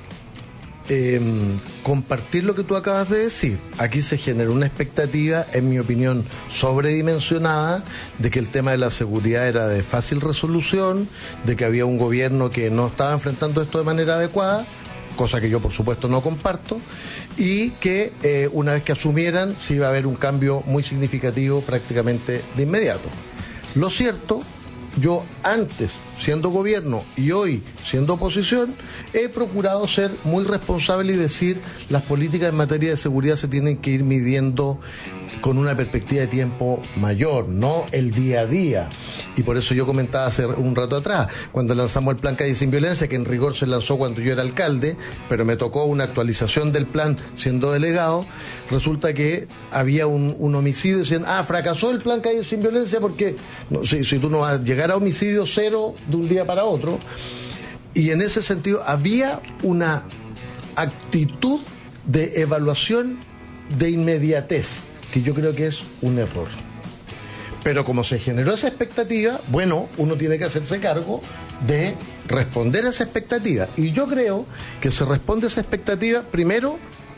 eh, compartir lo que tú acabas de decir. Aquí se genera una expectativa, en mi opinión, sobredimensionada, de que el tema de la seguridad era de fácil resolución, de que había un gobierno que no estaba enfrentando esto de manera adecuada, cosa que yo por supuesto no comparto, y que eh, una vez que asumieran sí iba a haber un cambio muy significativo prácticamente de inmediato. Lo cierto, yo antes, siendo gobierno, y hoy, siendo oposición, he procurado ser muy responsable y decir las políticas en materia de seguridad se tienen que ir midiendo con una perspectiva de tiempo mayor, no el día a día. Y por eso yo comentaba hace un rato atrás, cuando lanzamos el Plan Calle Sin Violencia, que en rigor se lanzó cuando yo era alcalde, pero me tocó una actualización del plan siendo delegado, resulta que había un, un homicidio y decían, ah, fracasó el Plan Calle Sin Violencia porque no, si, si tú no vas a llegar a homicidio cero de un día para otro. Y en ese sentido había una actitud de evaluación de inmediatez, que yo creo que es un error. Pero como se generó esa expectativa, bueno, uno tiene que hacerse cargo de responder a esa expectativa. Y yo creo que se responde a esa expectativa, primero,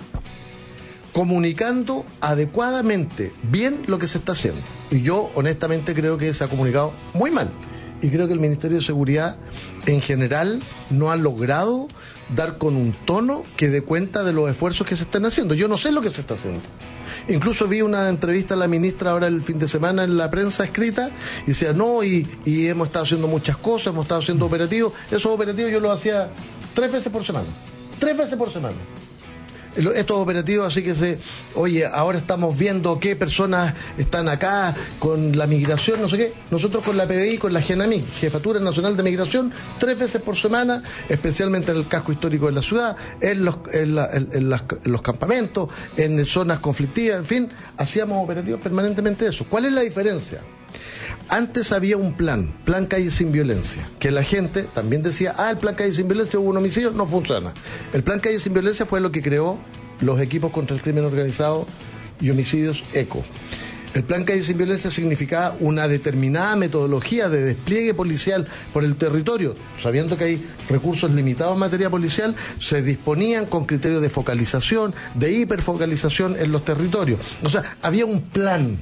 comunicando adecuadamente bien lo que se está haciendo. Y yo, honestamente, creo que se ha comunicado muy mal. Y creo que el Ministerio de Seguridad, en general, no ha logrado dar con un tono que dé cuenta de los esfuerzos que se están haciendo. Yo no sé lo que se está haciendo. Incluso vi una entrevista a la ministra ahora el fin de semana en la prensa escrita y decía, no, y, y hemos estado haciendo muchas cosas, hemos estado haciendo operativos. Esos operativos yo los hacía tres veces por semana. Tres veces por semana. Estos operativos, así que se, oye, ahora estamos viendo qué personas están acá con la migración, no sé qué. Nosotros con la P D I, con la GENAMIC, Jefatura Nacional de Migración, tres veces por semana, especialmente en el casco histórico de la ciudad, en los, en la, en, en las, en los campamentos, en zonas conflictivas, en fin, hacíamos operativos permanentemente de eso. ¿Cuál es la diferencia? Antes había un plan, Plan Calle Sin Violencia, que la gente también decía, ah, el Plan Calle Sin Violencia, hubo un homicidio, no funciona. El Plan Calle Sin Violencia fue lo que creó los equipos contra el crimen organizado y homicidios ECO. El Plan Calle Sin Violencia significaba una determinada metodología de despliegue policial por el territorio, sabiendo que hay recursos limitados en materia policial, se disponían con criterios de focalización, de hiperfocalización en los territorios. O sea, había un plan.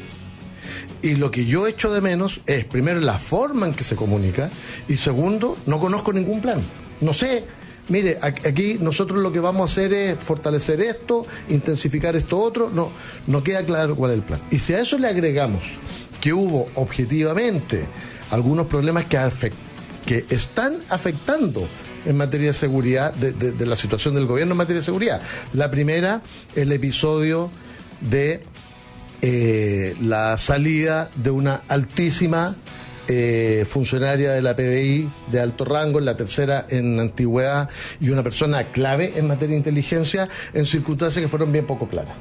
Y lo que yo echo de menos es, primero, la forma en que se comunica, y segundo, no conozco ningún plan. No sé, mire, aquí nosotros lo que vamos a hacer es fortalecer esto, intensificar esto otro, no, no queda claro cuál es el plan. Y si a eso le agregamos que hubo objetivamente algunos problemas que, afect, que están afectando en materia de seguridad, de, de, de la situación del gobierno en materia de seguridad. La primera, el episodio de Eh, la salida de una altísima eh, funcionaria de la P D I de alto rango, la tercera en antigüedad y una persona clave en materia de inteligencia, en circunstancias que fueron bien poco claras.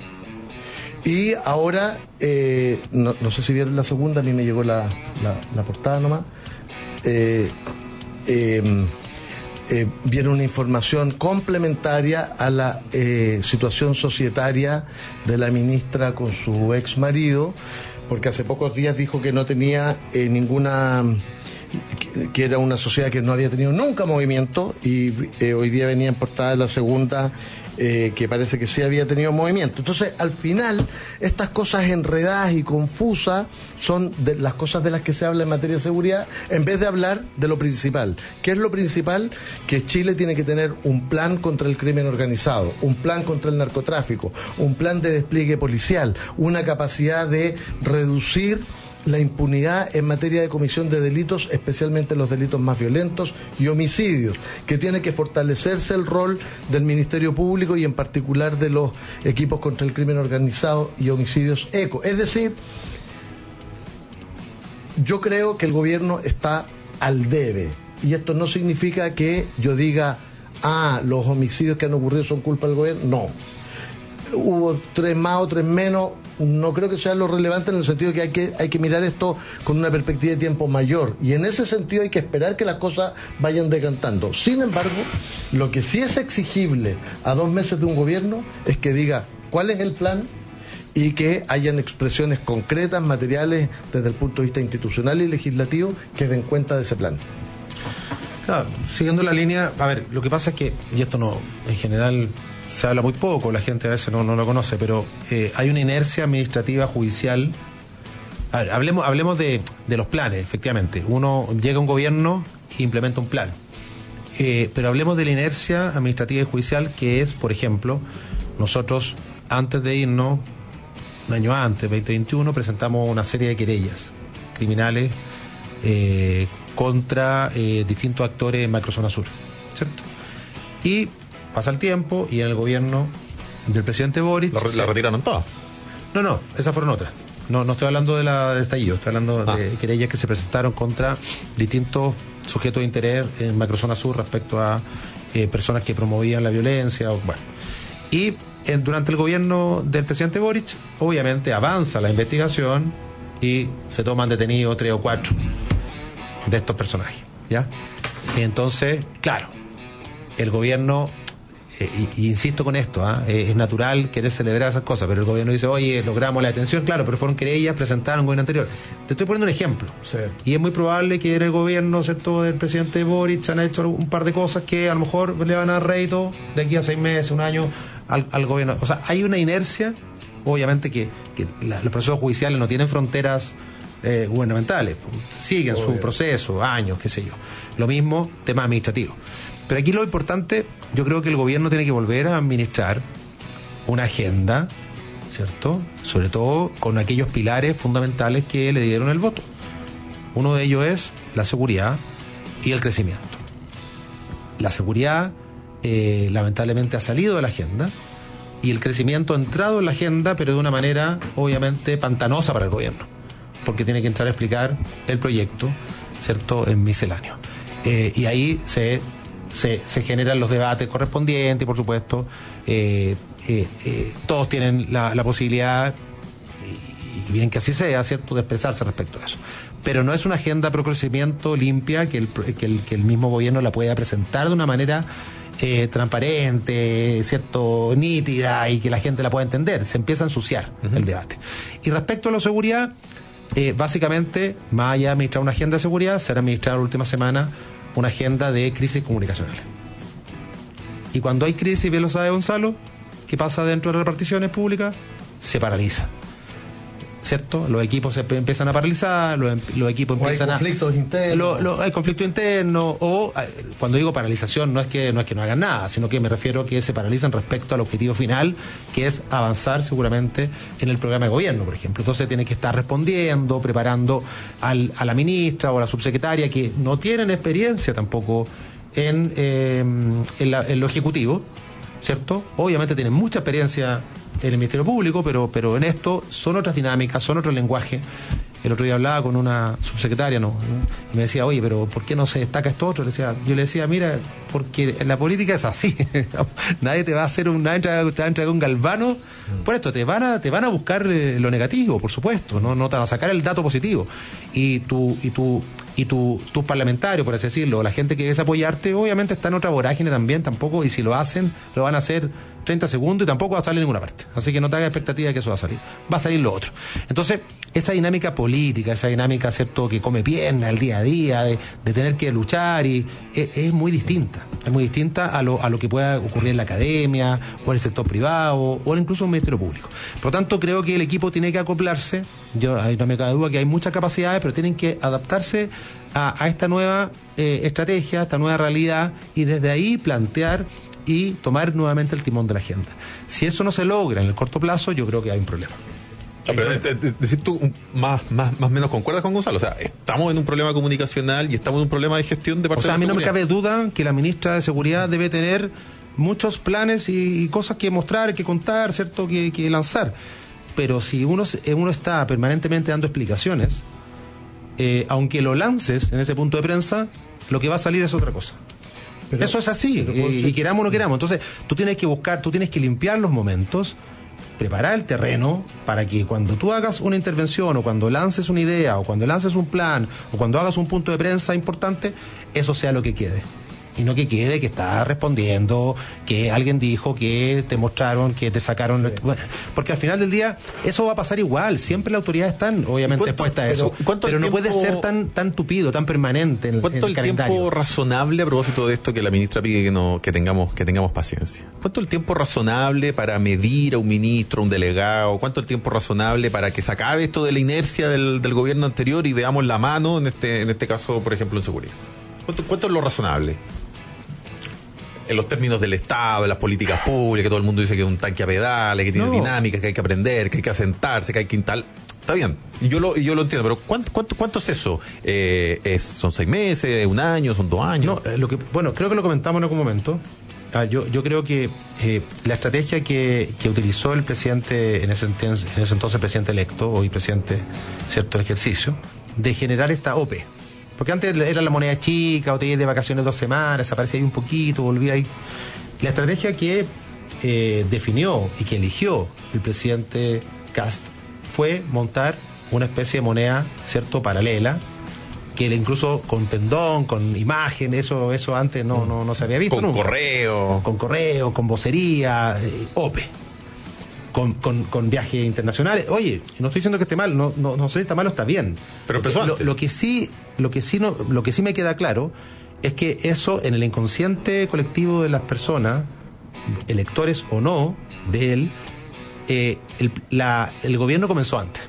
Y ahora, eh, no, no sé si vieron la segunda, a mí me llegó la, la, la portada nomás, eh, eh, Eh, viene una información complementaria a la eh, situación societaria de la ministra con su ex marido, porque hace pocos días dijo que no tenía eh, ninguna, que, que era una sociedad que no había tenido nunca movimiento, y eh, hoy día venía en portada de la segunda eh, que parece que sí había tenido movimiento. Entonces, al final, estas cosas enredadas y confusas son de las cosas de las que se habla en materia de seguridad, en vez de hablar de lo principal. ¿Qué es lo principal? Que Chile tiene que tener un plan contra el crimen organizado, un plan contra el narcotráfico, un plan de despliegue policial, una capacidad de reducir la impunidad en materia de comisión de delitos, especialmente los delitos más violentos y homicidios, que tiene que fortalecerse el rol del Ministerio Público y en particular de los equipos contra el crimen organizado y homicidios ECO. Es decir, yo creo que el gobierno está al debe, y esto no significa que yo diga, ah, los homicidios que han ocurrido son culpa del gobierno. No. Hubo tres más o tres menos, no creo que sea lo relevante, en el sentido de que hay que hay que mirar esto con una perspectiva de tiempo mayor, y en ese sentido hay que esperar que las cosas vayan decantando. Sin embargo, lo que sí es exigible a dos meses de un gobierno es que diga cuál es el plan y que hayan expresiones concretas, materiales, desde el punto de vista institucional y legislativo, que den cuenta de ese plan. Claro, siguiendo la línea, a ver, lo que pasa es que, y esto no, en general se habla muy poco, la gente a veces no, no lo conoce, pero eh, hay una inercia administrativa judicial. A ver, hablemos, hablemos de, de los planes, efectivamente. Uno llega a un gobierno e implementa un plan. Eh, pero hablemos de la inercia administrativa y judicial, que es, por ejemplo, nosotros, antes de irnos, un año antes, veinte veintiuno, presentamos una serie de querellas criminales eh, contra eh, distintos actores en Macrozona Sur, ¿cierto? Y pasa el tiempo y en el gobierno del presidente Boric... ¿La, la retiraron todas? No, no, esas fueron otras. No, no estoy hablando de la de estallido, estoy hablando ah. de querellas que se presentaron contra distintos sujetos de interés en Macrozona Sur respecto a eh, personas que promovían la violencia. O, bueno. Y en, durante el gobierno del presidente Boric, obviamente avanza la investigación y se toman detenidos tres o cuatro de estos personajes, ¿ya? Y entonces, claro, el gobierno... Eh, y, y insisto con esto, ¿eh? es natural querer celebrar esas cosas, pero el gobierno dice, oye, logramos la detención, claro, pero fueron querellas presentadas en un gobierno anterior. Te estoy poniendo un ejemplo. Sí. Y es muy probable que en el gobierno, ¿cierto?, del presidente Boric han hecho un par de cosas que a lo mejor le van a dar rédito de aquí a seis meses, un año al, al gobierno. O sea, hay una inercia, obviamente que, que la, los procesos judiciales no tienen fronteras eh, gubernamentales, siguen Obvio. su proceso, años, qué sé yo. Lo mismo, tema administrativo. Pero aquí lo importante, yo creo que el gobierno tiene que volver a administrar una agenda, ¿cierto? Sobre todo con aquellos pilares fundamentales que le dieron el voto. Uno de ellos es la seguridad y el crecimiento. La seguridad, eh, lamentablemente, ha salido de la agenda, y el crecimiento ha entrado en la agenda, pero de una manera, obviamente, pantanosa para el gobierno, porque tiene que entrar a explicar el proyecto, ¿cierto?, en misceláneo. Eh, y ahí se... Se, se generan los debates correspondientes y, por supuesto, eh, eh, eh, todos tienen la, la posibilidad, y, y bien que así sea, ¿cierto?, de expresarse respecto a eso. Pero no es una agenda pro crecimiento limpia que el, que el, que el mismo gobierno la pueda presentar de una manera eh, transparente, ¿cierto?, nítida, y que la gente la pueda entender. Se empieza a ensuciar uh-huh. el debate. Y respecto a la seguridad, eh, básicamente, más allá de administrar una agenda de seguridad, se ha administrado la última semana una agenda de crisis comunicacional. Y cuando hay crisis, bien lo sabe Gonzalo, ¿qué pasa dentro de las reparticiones públicas? Se paraliza, ¿cierto? Los equipos se empiezan a paralizar, los, los equipos o empiezan hay conflictos a... internos. Lo, lo, hay conflictos internos, o cuando digo paralización no es que no es que no hagan nada, sino que me refiero a que se paralizan respecto al objetivo final, que es avanzar seguramente en el programa de gobierno, por ejemplo. Entonces tiene que estar respondiendo, preparando al, a la ministra o a la subsecretaria, que no tienen experiencia tampoco en, eh, en, la, en lo ejecutivo, ¿cierto? Obviamente tienen mucha experiencia en el Ministerio Público, pero, pero en esto son otras dinámicas, son otro lenguaje. El otro día hablaba con una subsecretaria, ¿no? Y me decía, oye, pero ¿por qué no se destaca esto otro? Le decía, yo le decía, mira, porque la política es así. Nadie te va a hacer un, nadie te va a entregar un galvano. Por esto, te van a, te van a buscar lo negativo, por supuesto, no, no te van a sacar el dato positivo. Y tu, y tu, y tu, tus parlamentarios, por así decirlo, la gente que quiere apoyarte, obviamente está en otra vorágine también, tampoco, y si lo hacen, lo van a hacer treinta segundos y tampoco va a salir en ninguna parte. Así que no te hagas expectativa de que eso va a salir. Va a salir lo otro. Entonces, esa dinámica política, esa dinámica, ¿cierto?, que come pierna el día a día, de, de tener que luchar, y es, es muy distinta. Es muy distinta a lo, a lo que pueda ocurrir en la academia, o en el sector privado, o incluso en el Ministerio Público. Por lo tanto, creo que el equipo tiene que acoplarse. Yo no me cabe duda que hay muchas capacidades, pero tienen que adaptarse a, a esta nueva eh, estrategia, a esta nueva realidad, y desde ahí plantear y tomar nuevamente el timón de la agenda. Si eso no se logra en el corto plazo, yo creo que hay un problema. No, pero es decir, tú más más más o menos concuerdas con Gonzalo. O sea, estamos en un problema comunicacional y estamos en un problema de gestión de parte de la O sea, a mí no me seguridad. cabe duda que la ministra de Seguridad debe tener muchos planes y, y cosas que mostrar, que contar, ¿cierto?, que, que lanzar. Pero si uno, uno está permanentemente dando explicaciones, eh, aunque lo lances en ese punto de prensa, lo que va a salir es otra cosa. Pero, eso es así, eh, y queramos o no queramos. Entonces, tú tienes que buscar, tú tienes que limpiar los momentos, preparar el terreno para que cuando tú hagas una intervención, o cuando lances una idea, o cuando lances un plan, o cuando hagas un punto de prensa importante, eso sea lo que quede. Y no que quede que está respondiendo, que alguien dijo, que te mostraron, que te sacaron. Sí. Bueno, porque al final del día eso va a pasar igual. Siempre las autoridades están obviamente expuestas a eso. Pero, pero no tiempo, puede ser tan tan tupido, tan permanente en, ¿cuánto en el, el calendario? Tiempo razonable, a propósito de esto que la ministra pide que, no, que, tengamos, que tengamos paciencia? ¿Cuánto el tiempo razonable para medir a un ministro, a un delegado? ¿Cuánto el tiempo razonable para que se acabe esto de la inercia del, del gobierno anterior y veamos la mano, en este, en este caso, por ejemplo, en seguridad? ¿Cuánto, cuánto es lo razonable? En los términos del Estado, de las políticas públicas, que todo el mundo dice que es un tanque a pedales, que tiene no. dinámica, que hay que aprender, que hay que asentarse, que hay que instalar. Está bien, y yo lo, y yo lo entiendo, pero ¿cuánto, cuánto, cuánto es eso? Eh, es, ¿Son seis meses, un año, son dos años? No, lo que, bueno, creo que lo comentamos en algún momento. Ah, yo, yo creo que eh, la estrategia que, que utilizó el presidente, en ese, en ese entonces presidente electo, hoy presidente, cierto, en ejercicio, de generar esta O P E. Porque antes era la moneda chica, o te ibas de vacaciones dos semanas, aparecía ahí un poquito, volvía ahí. La estrategia que eh, definió y que eligió el presidente Kast fue montar una especie de moneda, ¿cierto?, paralela, que incluso con pendón, con imagen, eso eso antes no no, no se había visto. Con nunca. correo. Con correo, con vocería, eh, O P E. Con, con, con viajes internacionales. Oye, no estoy diciendo que esté mal, no, no, no sé si está mal o está bien. Pero empezó lo, antes. lo que sí, lo que sí no, lo que sí me queda claro es que eso en el inconsciente colectivo de las personas, electores o no, de él, eh, el, la, el gobierno comenzó antes.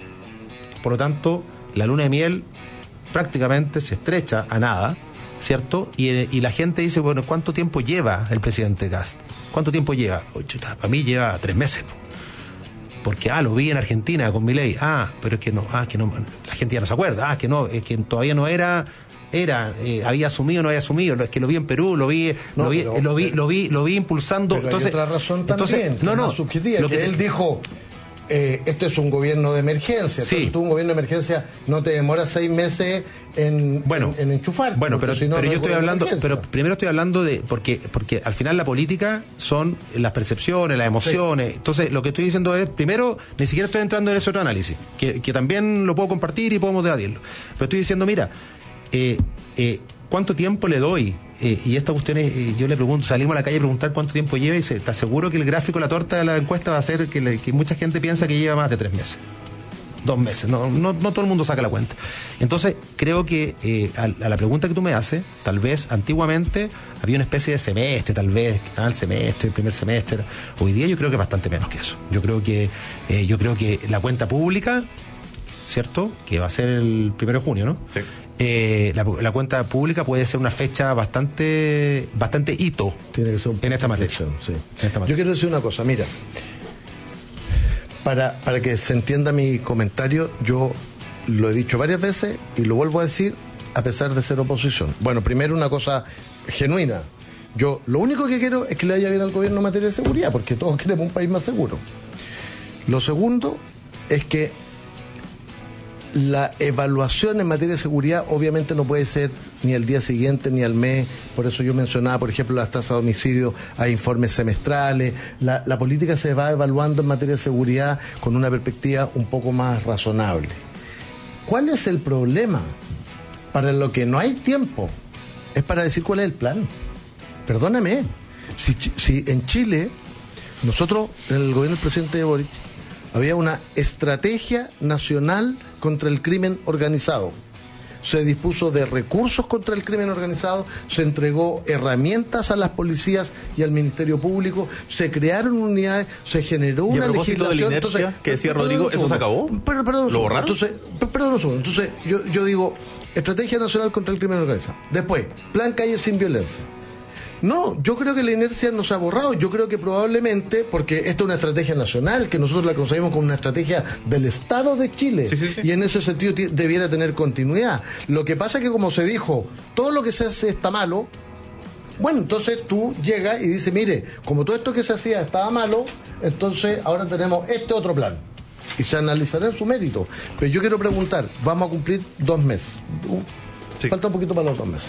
Por lo tanto, la luna de miel prácticamente se estrecha a nada, ¿cierto? Y, y la gente dice, bueno, ¿cuánto tiempo lleva el presidente Kast? ¿Cuánto tiempo lleva? Oye, para mí lleva tres meses. Porque, ah, lo vi en Argentina con Milei. Ah, pero es que no, ah, que no, la gente ya no se acuerda. Ah, que no, es que todavía no era, era, eh, había asumido, no había asumido. Es que lo vi en Perú, lo vi, no, lo vi, pero, lo vi, pero, lo vi, lo vi impulsando. Pero entonces, hay otra razón también, entonces, no, no, subjetiva, lo que, que él dijo. Eh, este es un gobierno de emergencia. Sí. Entonces tú un gobierno de emergencia no te demora seis meses en, bueno, en, en enchufar. Bueno, pero, si no, pero no yo estoy hablando, pero emergencia. primero estoy hablando de, porque, porque al final la política son las percepciones, las emociones. Sí. Entonces lo que estoy diciendo es, primero, ni siquiera estoy entrando en ese otro análisis, que, que también lo puedo compartir y podemos debatirlo. Pero estoy diciendo, mira, eh, eh, ¿cuánto tiempo le doy? Eh, y esta cuestión es, eh, yo le pregunto, salimos a la calle a preguntar cuánto tiempo lleva y se, te aseguro que el gráfico, la torta de la encuesta va a ser que, le, que mucha gente piensa que lleva más de tres meses. Dos meses, no, no, no todo el mundo saca la cuenta. Entonces, creo que eh, a, a la pregunta que tú me haces, tal vez antiguamente había una especie de semestre, tal vez, el semestre, el primer semestre. Hoy día yo creo que bastante menos que eso. Yo creo que, eh, yo creo que la cuenta pública, ¿cierto?, que va a ser el primero de junio, ¿no? Sí. Eh, la, la cuenta pública puede ser una fecha bastante bastante hito. Tiene que ser un en esta materia. Sí. En esta materia. Yo quiero decir una cosa, mira, para, para que se entienda mi comentario, yo lo he dicho varias veces y lo vuelvo a decir a pesar de ser oposición. Bueno, primero una cosa genuina. Yo lo único que quiero es que le vaya bien al gobierno en materia de seguridad, porque todos queremos un país más seguro. Lo segundo es que la evaluación en materia de seguridad obviamente no puede ser ni al día siguiente ni al mes. Por eso yo mencionaba, por ejemplo, las tasas de homicidio, hay informes semestrales. La, la política se va evaluando en materia de seguridad con una perspectiva un poco más razonable. ¿Cuál es el problema? para lo que no hay tiempo es para decir cuál es el plan. Perdóname, si, si en Chile, nosotros, en el gobierno del presidente Boric, había una estrategia nacional contra el crimen organizado. Se dispuso de recursos contra el crimen organizado, se entregó herramientas a las policías y al Ministerio Público, se crearon unidades, se generó una legislación. De la inercia, entonces, que decía Rodrigo, ¿eso se acabó? Pero, perdón, ¿Lo borraron? Entonces, perdón un segundo. Entonces, yo, yo digo, estrategia nacional contra el crimen organizado. Después, plan Calles sin violencia. No, yo creo que la inercia no se ha borrado. Yo creo que probablemente, porque esta es una estrategia nacional, que nosotros la concebimos como una estrategia del Estado de Chile, sí, sí, sí. y en ese sentido t- debiera tener continuidad. Lo que pasa es que, como se dijo, todo lo que se hace está malo. Bueno, entonces tú llegas y dices, mire, como todo esto que se hacía estaba malo, entonces ahora tenemos este otro plan. Y se analizará en su mérito. Pero yo quiero preguntar, vamos a cumplir dos meses. Uh, sí. Falta un poquito para los dos meses.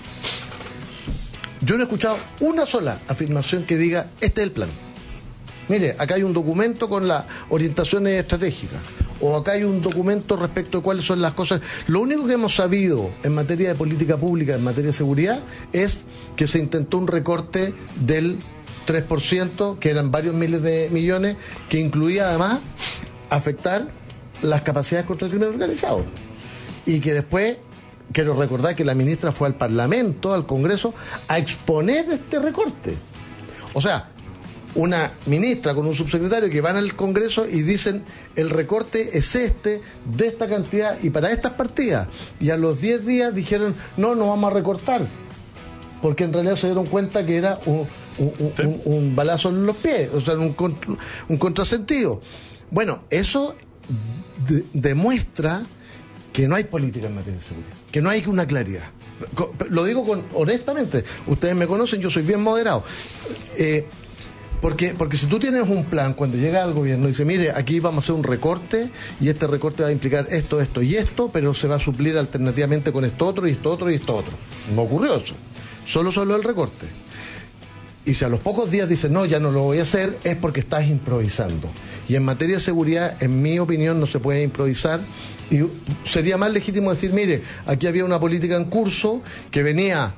Yo no he escuchado una sola afirmación que diga, este es el plan. Mire, acá hay un documento con las orientaciones estratégicas, o acá hay un documento respecto de cuáles son las cosas. Lo único que hemos sabido en materia de política pública, en materia de seguridad, es que se intentó un recorte del tres por ciento, que eran varios miles de millones, que incluía además afectar las capacidades contra el crimen organizado. Y que después... Quiero recordar que la ministra fue al Parlamento, al Congreso, a exponer este recorte. O sea, una ministra con un subsecretario que van al Congreso y dicen, el recorte es este, de esta cantidad y para estas partidas. Y a los diez días dijeron, no, no vamos a recortar. Porque en realidad se dieron cuenta que era un, un, sí. un, un balazo en los pies, o sea, un, un contrasentido. Bueno, eso de, demuestra... que no hay política en materia de seguridad, que no hay una claridad. Lo digo con, honestamente, ustedes me conocen, yo soy bien moderado. Eh, porque, porque si tú tienes un plan, cuando llega al gobierno y dice, mire, aquí vamos a hacer un recorte, y este recorte va a implicar esto, esto y esto, pero se va a suplir alternativamente con esto otro, y esto otro, y esto otro. No ocurrió eso. Solo solo el recorte. Y si a los pocos días dices, no, ya no lo voy a hacer, es porque estás improvisando. Y en materia de seguridad, en mi opinión, no se puede improvisar. Y sería más legítimo decir, mire, aquí había una política en curso que venía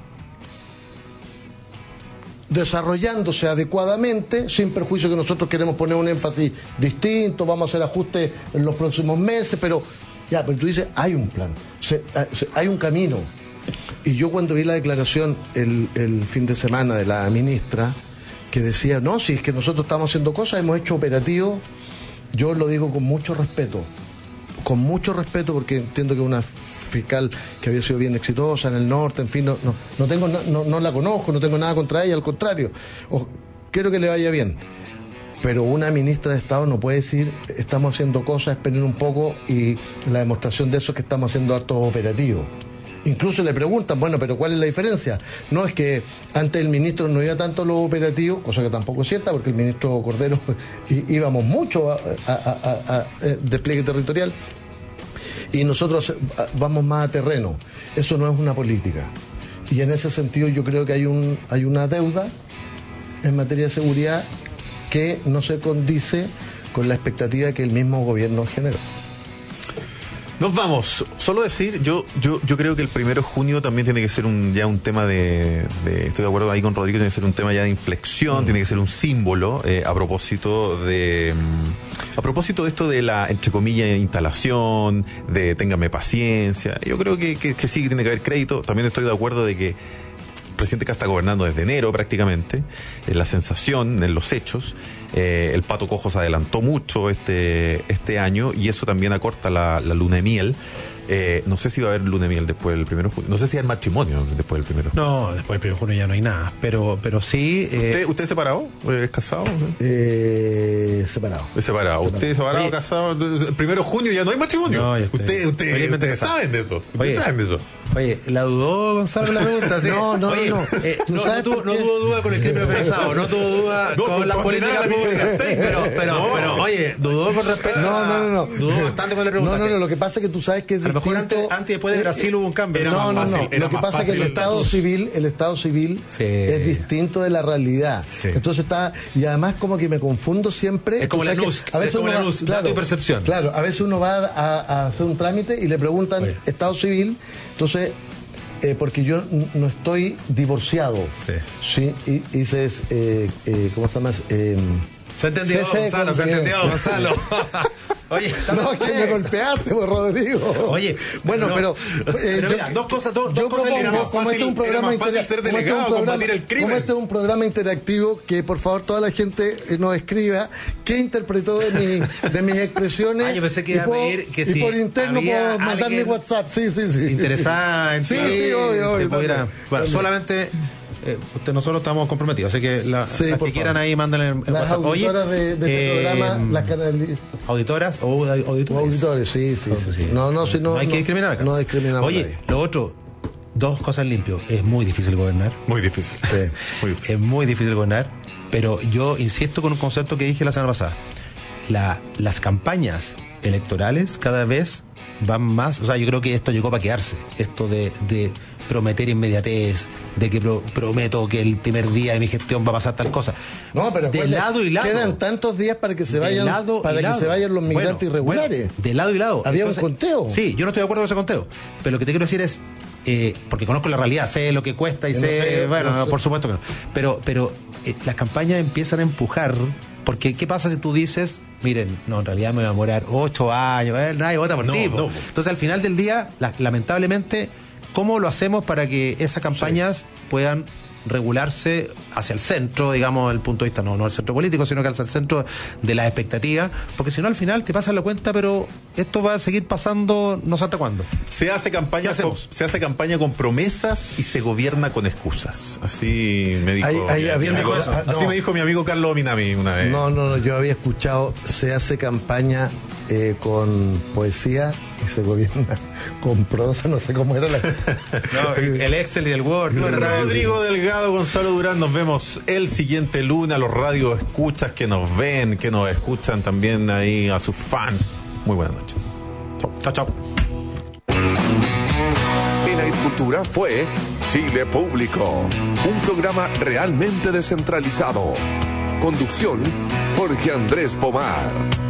desarrollándose adecuadamente, sin perjuicio que nosotros queremos poner un énfasis distinto, vamos a hacer ajustes en los próximos meses, pero ya, pero tú dices, hay un plan, se, se, hay un camino. Y yo cuando vi la declaración el, el fin de semana de la ministra, que decía, no, si es que nosotros estamos haciendo cosas, hemos hecho operativos, yo lo digo con mucho respeto, con mucho respeto, porque entiendo que una fiscal que había sido bien exitosa en el norte, en fin, no, no, no tengo no, no la conozco, no tengo nada contra ella, al contrario, o, quiero que le vaya bien. Pero una ministra de Estado no puede decir, estamos haciendo cosas, esperen un poco, y la demostración de eso es que estamos haciendo actos operativos. Incluso le preguntan, bueno, pero ¿cuál es la diferencia? No, es que antes el ministro no iba tanto a los operativos, cosa que tampoco es cierta, porque el ministro Cordero íbamos mucho a, a, a, a, a despliegue territorial, y nosotros vamos más a terreno. Eso no es una política. Y en ese sentido yo creo que hay un hay una deuda en materia de seguridad que no se condice con la expectativa que el mismo gobierno generó. Nos vamos. Solo decir, yo yo yo creo que el primero de junio también tiene que ser un ya un tema de, de estoy de acuerdo ahí con Rodrigo, tiene que ser un tema ya de inflexión, mm. tiene que ser un símbolo eh, a propósito de a propósito de esto de la, entre comillas, instalación, de téngame paciencia. Yo creo que, que, que sí que tiene que haber crédito. También estoy de acuerdo de que el presidente que está gobernando desde enero prácticamente, eh, la sensación en los hechos, eh, el pato cojo se adelantó mucho este este año y eso también acorta la, la luna de miel. Eh, no sé si va a haber luna de miel después del primero de junio. No sé si hay matrimonio después del primero de junio. No, después del primero de junio ya no hay nada. Pero, pero sí. Eh... ¿Usted, ¿Usted es separado? ¿Es casado? Eh, separado. Es separado. ¿Usted es separado, Oye, casado? El primero de junio ya no hay matrimonio. No, usted, usted, Oye, ustedes saben de eso. Ustedes saben de eso. Oye, ¿la dudó Gonzalo la pregunta? ¿Sí? No, no, Oye, no. Eh, ¿Tú no, sabes no, tuvo, por no qué? tuvo duda con el crimen organizado, no tuvo duda No, con con la condenar política a la pública. Gasteiz. Pero, pero, No. pero, oye, dudó con respecto. No, no, no, no. Dudó bastante con la pregunta. No, no, no, lo que pasa es que tú sabes que es A lo mejor distinto- antes, antes y después de Brasil hubo un cambio. Era No, más no, fácil, no. era Lo que más pasa es que fácil el el Estado estatus. civil, el Estado civil Sí. es distinto de la realidad. Sí. Entonces está, y además como que me confundo siempre. Es como Tú la sabes que luz, a veces es como uno la va- luz, dato y percepción. Claro, a veces uno va a, a hacer un trámite y le preguntan Oye. Estado civil, entonces eh, porque yo n- no estoy divorciado. Sí. Sí, y y dices, eh, eh, ¿cómo se llama? Eh, Se entendió, cese de Gonzalo, se entendió, convivencia. Gonzalo. Oye, estamos No, es que me bien. golpeaste, pues, Rodrigo. Oye, bueno, no, pero. pero yo- mira, dos cosas, dos, yo dos cosas propongo, era más como este es un fácil- era programa más fácil intera- ser como este es un delegado, programa- combatir el crimen. Como este es un programa interactivo, que por favor toda la gente eh, nos escriba qué interpretó de, mi, de mis expresiones. Ah, yo pensé que y iba a puedo- pedir que y si por interno había puedo mandar mi alguien WhatsApp. Sí, sí, sí. Interesada en Sí, ti, sí, obvio, que obvio, pudiera- también, bueno, también. solamente eh, usted, nosotros estamos comprometidos, así que la- Sí, las por que quieran favor. ahí, mándenle el Las WhatsApp. Oye, auditoras de, de este eh, programa, las canali- auditoras o aud- auditores. o auditores, sí, sí, sí, sí. No, no, si no, No hay que no- discriminar acá. No discriminamos a Oye, nadie. lo otro, dos cosas limpio. Es muy difícil gobernar. Muy difícil. Sí. Muy difícil. Es muy difícil gobernar, pero yo insisto con un concepto que dije la semana pasada. La, las campañas electorales cada vez van más, o sea, yo creo que esto llegó para quedarse, esto de, de prometer inmediatez, de que pro- prometo que el primer día de mi gestión va a pasar tal cosa. No, pero de acuérdate, lado y lado. quedan tantos días para que se De vayan lado y para que lado. se vayan los migrantes Bueno, irregulares. bueno, de lado y lado. Había un conteo. Sí, yo no estoy de acuerdo con ese conteo. Pero lo que te quiero decir es, eh, porque conozco la realidad, sé lo que cuesta y No sé, sé, bueno, no sé. por supuesto que no. Pero, pero eh, las campañas empiezan a empujar, porque ¿qué pasa si tú dices, miren, no, en realidad me voy a demorar ocho años, eh, nadie vota por No, ti? po. no. Entonces al final del día, la- lamentablemente, ¿cómo lo hacemos para que esas campañas puedan regularse hacia el centro, digamos, desde el punto de vista no, no del centro político, sino que hacia el centro de las expectativas? Porque si no, al final te pasas la cuenta, pero esto va a seguir pasando no sé hasta cuándo. Se hace ¿Qué campaña con, hacemos? se hace campaña con promesas y se gobierna con excusas. Así me dijo, Ahí- ahí mi- había mi amigo, una cosa- así no. me dijo mi amigo Carlos Minami una vez. No, no, no, yo había escuchado, se hace campaña eh, con poesía y se gobierna con prosa, no sé cómo era la... No, el Excel y el Word. Rodrigo Delgado, Gonzalo Durán, nos vemos el siguiente lunes a los radios escuchas que nos ven, que nos escuchan también ahí a sus fans. Muy buenas noches. Chau, chau, chau. En Agricultura fue Chile Público, un programa realmente descentralizado. Conducción, Jorge Andrés Pomar.